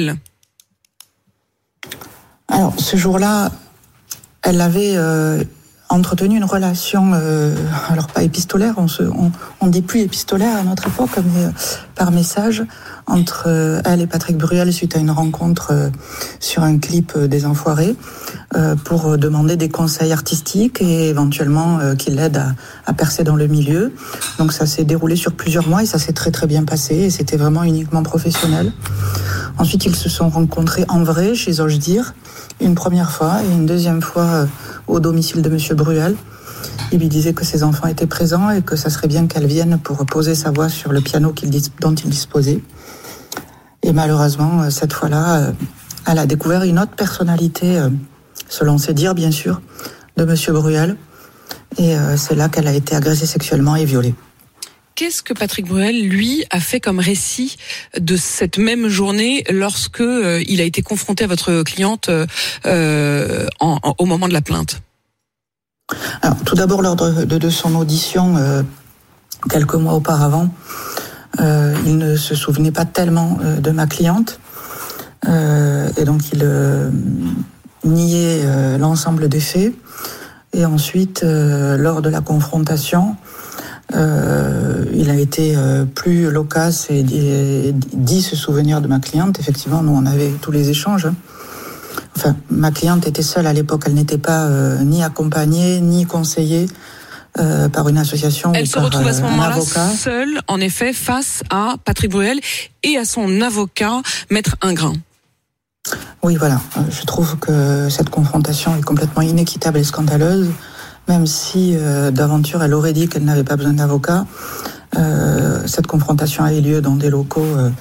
Alors, ce jour-là, elle avait euh, entretenu une relation, euh, alors pas épistolaire, on se, on, on dit plus épistolaire à notre époque, mais euh, par message, entre euh, elle et Patrick Bruel suite à une rencontre euh, sur un clip euh, des Enfoirés, euh, pour demander des conseils artistiques et éventuellement euh, qu'il l'aide à, à percer dans le milieu. Donc ça s'est déroulé sur plusieurs mois et ça s'est très très bien passé et c'était vraiment uniquement professionnel. Ensuite, ils se sont rencontrés en vrai chez Ojdir, une première fois, et une deuxième fois euh, au domicile de Monsieur Bruel. Il lui disait que ses enfants étaient présents et que ça serait bien qu'elle vienne pour poser sa voix sur le piano qu'il, dont il disposait. Et malheureusement, euh, cette fois-là, euh, elle a découvert une autre personnalité, euh, selon ses dires bien sûr, de Monsieur Bruel. Et euh, c'est là qu'elle a été agressée sexuellement et violée. Qu'est-ce que Patrick Bruel, lui, a fait comme récit de cette même journée lorsque euh, il a été confronté à votre cliente euh, en, en, au moment de la plainte ? Alors, tout d'abord, lors de, de, de son audition, euh, quelques mois auparavant, euh, il ne se souvenait pas tellement euh, de ma cliente. Euh, et donc, il euh, niait euh, l'ensemble des faits. Et ensuite, euh, lors de la confrontation, Euh, il a été euh, plus loquace et dit, dit se souvenir de ma cliente. Effectivement, nous, on avait tous les échanges. Enfin, ma cliente était seule à l'époque. Elle n'était pas euh, ni accompagnée, ni conseillée euh, par une association. Elle ou se par, retrouve à ce euh, moment-là seule, en effet, face à Patrick Bruel et à son avocat, Maître Ingrain. Oui, voilà. Je trouve que cette confrontation est complètement inéquitable et scandaleuse. Même si euh, d'aventure elle aurait dit qu'elle n'avait pas besoin d'avocat, euh, cette confrontation a eu lieu dans des locaux euh,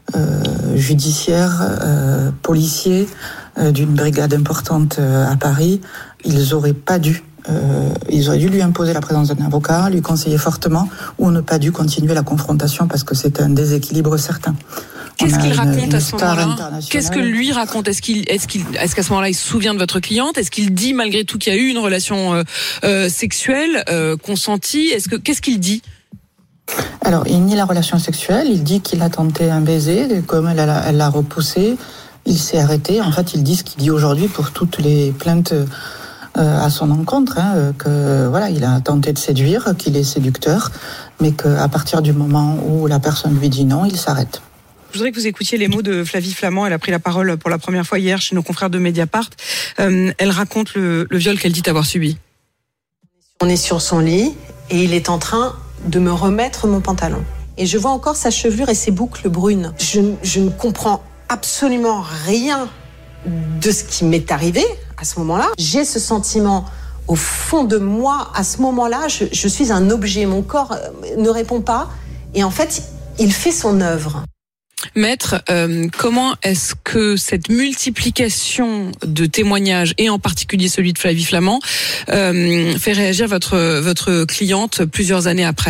euh, judiciaires, euh, policiers euh, d'une brigade importante euh, à Paris, ils auraient pas dû. Euh, ils auraient dû lui imposer la présence d'un avocat, lui conseiller fortement, ou ne pas dû continuer la confrontation parce que c'est un déséquilibre certain. Qu'est-ce qu'il raconte à ce moment-là ? Qu'est-ce que lui raconte ? Est-ce qu'il, est-ce qu'il, est-ce qu'à ce moment-là, il se souvient de votre cliente ? Est-ce qu'il dit malgré tout qu'il y a eu une relation euh, euh, sexuelle euh, consentie ? Est-ce que qu'est-ce qu'il dit ? Alors, il nie la relation sexuelle. Il dit qu'il a tenté un baiser, et comme elle, elle l'a repoussé, il s'est arrêté. En fait, il dit ce qu'il dit aujourd'hui pour toutes les plaintes euh, à son encontre, hein, que voilà, il a tenté de séduire, qu'il est séducteur, mais qu'à partir du moment où la personne lui dit non, il s'arrête. Je voudrais que vous écoutiez les mots de Flavie Flament. Elle a pris la parole pour la première fois hier chez nos confrères de Mediapart. Euh, elle raconte le, le viol qu'elle dit avoir subi. On est sur son lit et il est en train de me remettre mon pantalon. Et je vois encore sa chevelure et ses boucles brunes. Je, je ne comprends absolument rien de ce qui m'est arrivé à ce moment-là. J'ai ce sentiment au fond de moi, à ce moment-là, je, je suis un objet. Mon corps ne répond pas. Et en fait, il fait son œuvre. Maître, euh, comment est-ce que cette multiplication de témoignages, et en particulier celui de Flavie Flament, euh, fait réagir votre, votre cliente plusieurs années après ?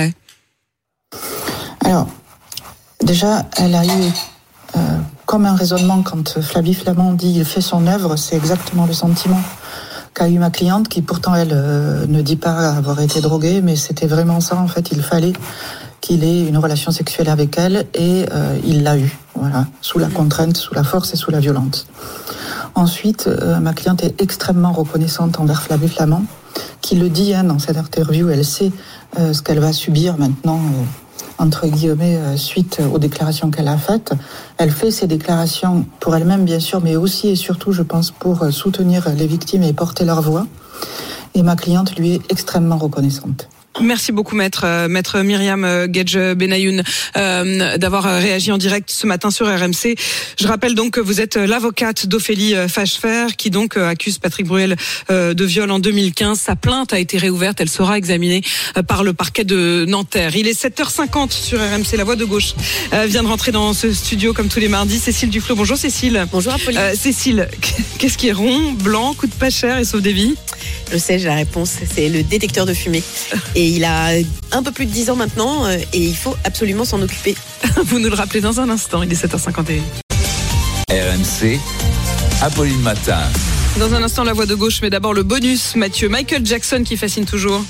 Alors, déjà, elle a eu euh, comme un raisonnement quand Flavie Flament dit « il fait son œuvre », c'est exactement le sentiment qu'a eu ma cliente, qui pourtant, elle euh, ne dit pas avoir été droguée, mais c'était vraiment ça, en fait, il fallait qu'il ait une relation sexuelle avec elle, et euh, il l'a eu, voilà, sous la contrainte, sous la force et sous la violence. Ensuite, euh, ma cliente est extrêmement reconnaissante envers Flavie Flament, qui le dit hein, dans cette interview, elle sait euh, ce qu'elle va subir maintenant, euh, entre guillemets, euh, suite aux déclarations qu'elle a faites. Elle fait ces déclarations pour elle-même, bien sûr, mais aussi et surtout, je pense, pour euh, soutenir les victimes et porter leur voix. Et ma cliente, lui, est extrêmement reconnaissante. Merci beaucoup, maître, euh, maître Myriam Gedge Benayoun, euh, d'avoir réagi en direct ce matin sur R M C. Je rappelle donc que vous êtes l'avocate d'Ophélie Fachefer, qui donc accuse Patrick Bruel euh, de viol en deux mille quinze. Sa plainte a été réouverte, elle sera examinée euh, par le parquet de Nanterre. Il est sept heures cinquante sur R M C. La voix de gauche euh, vient de rentrer dans ce studio comme tous les mardis. Cécile Duflot. Bonjour Cécile. Bonjour Apolline. Euh, Cécile, qu'est-ce qui est rond, blanc, coûte pas cher et sauve des vies ? Je sais, j'ai la réponse. C'est le détecteur de fumée. Et il a un peu plus de dix ans maintenant et il faut absolument s'en occuper. Vous nous le rappelez dans un instant, il est sept heures cinquante et un. R M C, Apolline Matin. Dans un instant, la voix de gauche, mais d'abord le bonus, Mathieu. Michael Jackson qui fascine toujours.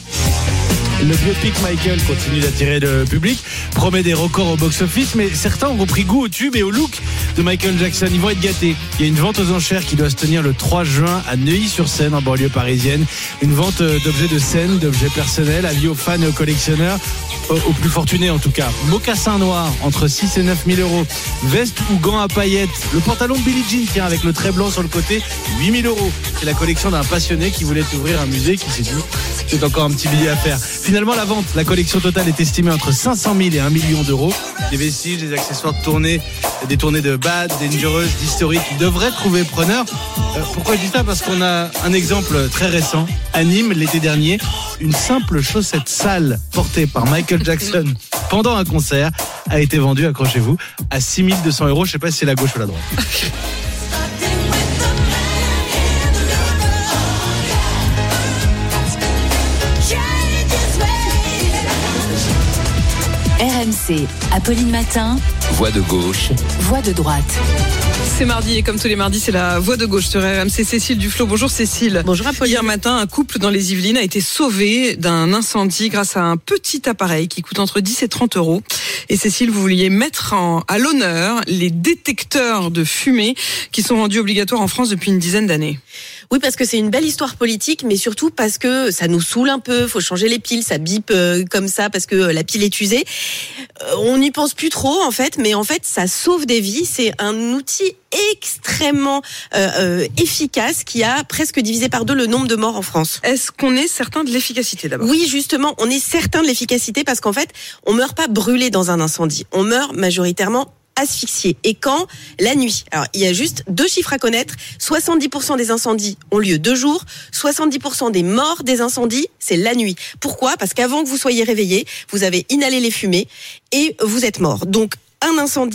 Le biopic Michael continue d'attirer le public, promet des records au box-office, mais certains ont pris goût au tube et au look de Michael Jackson. Ils vont être gâtés. Il y a une vente aux enchères qui doit se tenir le trois juin à Neuilly-sur-Seine, en banlieue parisienne. Une vente d'objets de scène, d'objets personnels, avis aux fans et aux collectionneurs, aux plus fortunés en tout cas. Mocassin noir, entre six et neuf mille euros. Veste ou gants à paillettes. Le pantalon de Billie Jean, tiens, avec le trait blanc sur le côté, huit mille euros. C'est la collection d'un passionné qui voulait ouvrir un musée, qui s'est dit, c'est encore un petit billet à faire. Finalement, la vente, la collection totale est estimée entre cinq cent mille et un million d'euros. Des vestiges, des accessoires de tournée, des tournées de Bad, Dangerous, d'historique, qui devraient trouver preneur. Euh, pourquoi je dis ça ? Parce qu'on a un exemple très récent. À Nîmes, l'été dernier, une simple chaussette sale portée par Michael Jackson pendant un concert a été vendue, accrochez-vous, à six mille deux cents euros. Je ne sais pas si c'est la gauche ou la droite. R M C, Apolline Matin. Voix de gauche. Voix de droite. C'est mardi et comme tous les mardis, c'est la voix de gauche sur R M C. Cécile Duflot. Bonjour Cécile. Bonjour Apolline. Hier matin, un couple dans les Yvelines a été sauvé d'un incendie grâce à un petit appareil qui coûte entre dix et trente euros. Et Cécile, vous vouliez mettre en, à l'honneur les détecteurs de fumée qui sont rendus obligatoires en France depuis une dizaine d'années. Oui, parce que c'est une belle histoire politique, mais surtout parce que ça nous saoule un peu. Faut changer les piles, ça bip euh, comme ça parce que la pile est usée. Euh, on n'y pense plus trop en fait, mais en fait ça sauve des vies. C'est un outil extrêmement euh, euh, efficace qui a presque divisé par deux le nombre de morts en France. Est-ce qu'on est certain de l'efficacité d'abord ? Oui, justement, on est certain de l'efficacité parce qu'en fait, on meurt pas brûlé dans un incendie. On meurt majoritairement asphyxié. Et quand ? La nuit. Alors, il y a juste deux chiffres à connaître. soixante-dix pour cent des incendies ont lieu de jour. soixante-dix pour cent des morts des incendies, c'est la nuit. Pourquoi ? Parce qu'avant que vous soyez réveillé, vous avez inhalé les fumées et vous êtes mort. Donc, un incendie,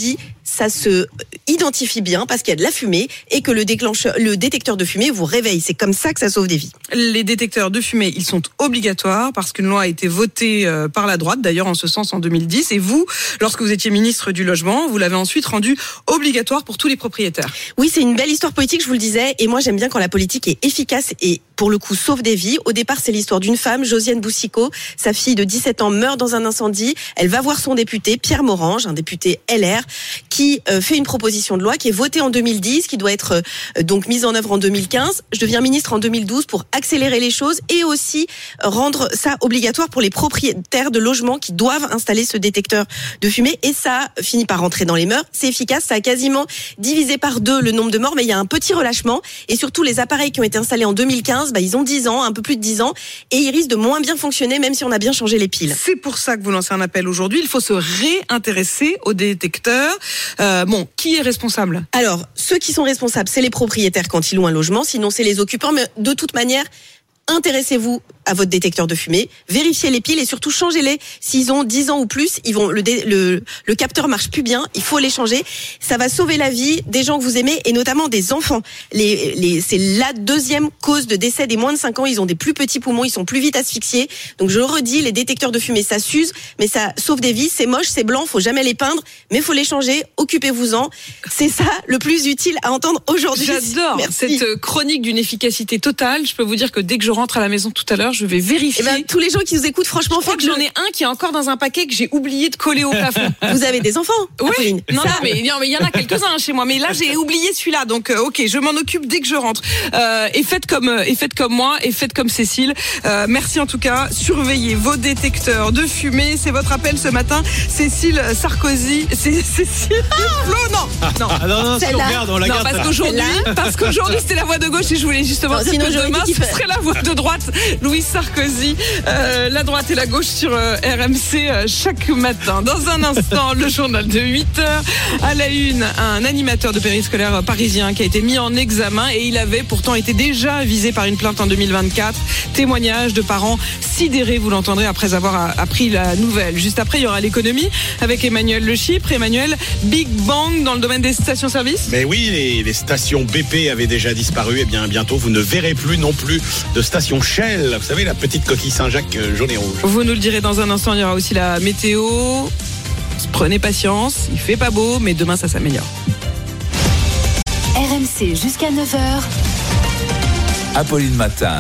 ça se identifie bien parce qu'il y a de la fumée et que le déclencheur, le détecteur de fumée vous réveille. C'est comme ça que ça sauve des vies. Les détecteurs de fumée, ils sont obligatoires parce qu'une loi a été votée par la droite, d'ailleurs en ce sens en deux mille dix. Et vous, lorsque vous étiez ministre du Logement, vous l'avez ensuite rendu obligatoire pour tous les propriétaires. Oui, c'est une belle histoire politique, je vous le disais. Et moi, j'aime bien quand la politique est efficace et pour le coup sauve des vies. Au départ, c'est l'histoire d'une femme, Josiane Boussicot. Sa fille de dix-sept ans meurt dans un incendie. Elle va voir son député, Pierre Morange, un député L R, qui euh, fait une proposition de loi qui est votée en deux mille dix, qui doit être euh, donc mise en œuvre en deux mille quinze. Je deviens ministre en deux mille douze pour accélérer les choses et aussi euh, rendre ça obligatoire pour les propriétaires de logements qui doivent installer ce détecteur de fumée. Et ça finit par rentrer dans les mœurs. C'est efficace, ça a quasiment divisé par deux le nombre de morts, mais il y a un petit relâchement. Et surtout, les appareils qui ont été installés en deux mille quinze, bah, ils ont dix ans, un peu plus de dix ans, et ils risquent de moins bien fonctionner, même si on a bien changé les piles. C'est pour ça que vous lancez un appel aujourd'hui. Il faut se réintéresser aux détecteurs. Euh, bon, qui est responsable ? Alors, ceux qui sont responsables, c'est les propriétaires quand ils louent un logement, sinon c'est les occupants, mais de toute manière, intéressez-vous à votre détecteur de fumée, vérifiez les piles et surtout changez-les. S'ils ont dix ans ou plus, ils vont le, dé, le, le capteur marche plus bien, il faut les changer. Ça va sauver la vie des gens que vous aimez et notamment des enfants. Les, les, c'est la deuxième cause de décès des moins de cinq ans. Ils ont des plus petits poumons, ils sont plus vite asphyxiés. Donc je le redis, les détecteurs de fumée, ça s'use, mais ça sauve des vies. C'est moche, c'est blanc, faut jamais les peindre, mais faut les changer. Occupez-vous-en. C'est ça le plus utile à entendre aujourd'hui. J'adore Merci. cette chronique d'une efficacité totale. Je peux vous dire que dès que je rentre à la maison tout à l'heure, je vais vérifier. Eh ben, tous les gens qui nous écoutent, franchement, je crois que j'en ai un qui est encore dans un paquet que j'ai oublié de coller au plafond. Vous avez des enfants, oui. Apolline. Non, ça... non, mais il y en a quelques-uns chez moi. Mais là, j'ai oublié celui-là. Donc, euh, ok, je m'en occupe dès que je rentre. Euh, et faites comme, euh, et faites comme moi, et faites comme Cécile. Euh, merci en tout cas. Surveillez vos détecteurs de fumée. C'est votre appel ce matin. Cécile Sarkozy. C'est Cécile. Flo, non. Non, ah non, non, si on regarde, on la non, garde. parce qu'aujourd'hui, parce qu'aujourd'hui, c'était la voix de gauche et je voulais justement non, dire sinon, que demain, ce serait la voix de droite. Louis Sarkozy, euh, la droite et la gauche sur euh, R M C euh, chaque matin. Dans un instant, le journal de huit heures. À la une, un animateur de périscolaire parisien qui a été mis en examen et il avait pourtant été déjà visé par une plainte en deux mille vingt-quatre. Témoignage de parents sidérés, vous l'entendrez après avoir appris la nouvelle. Juste après, il y aura l'économie avec Emmanuel Le Chypre. Emmanuel, Big Bang dans le domaine des stations-service ? Mais oui, les, les stations B P avaient déjà disparu. Et bien bientôt, vous ne verrez plus non plus de station Shell. Vous savez, la petite coquille Saint-Jacques jaune et rouge. Vous nous le direz dans un instant. Il y aura aussi la météo. Prenez patience, il fait pas beau, mais demain ça s'améliore. R M C jusqu'à neuf heures. Apolline Matin.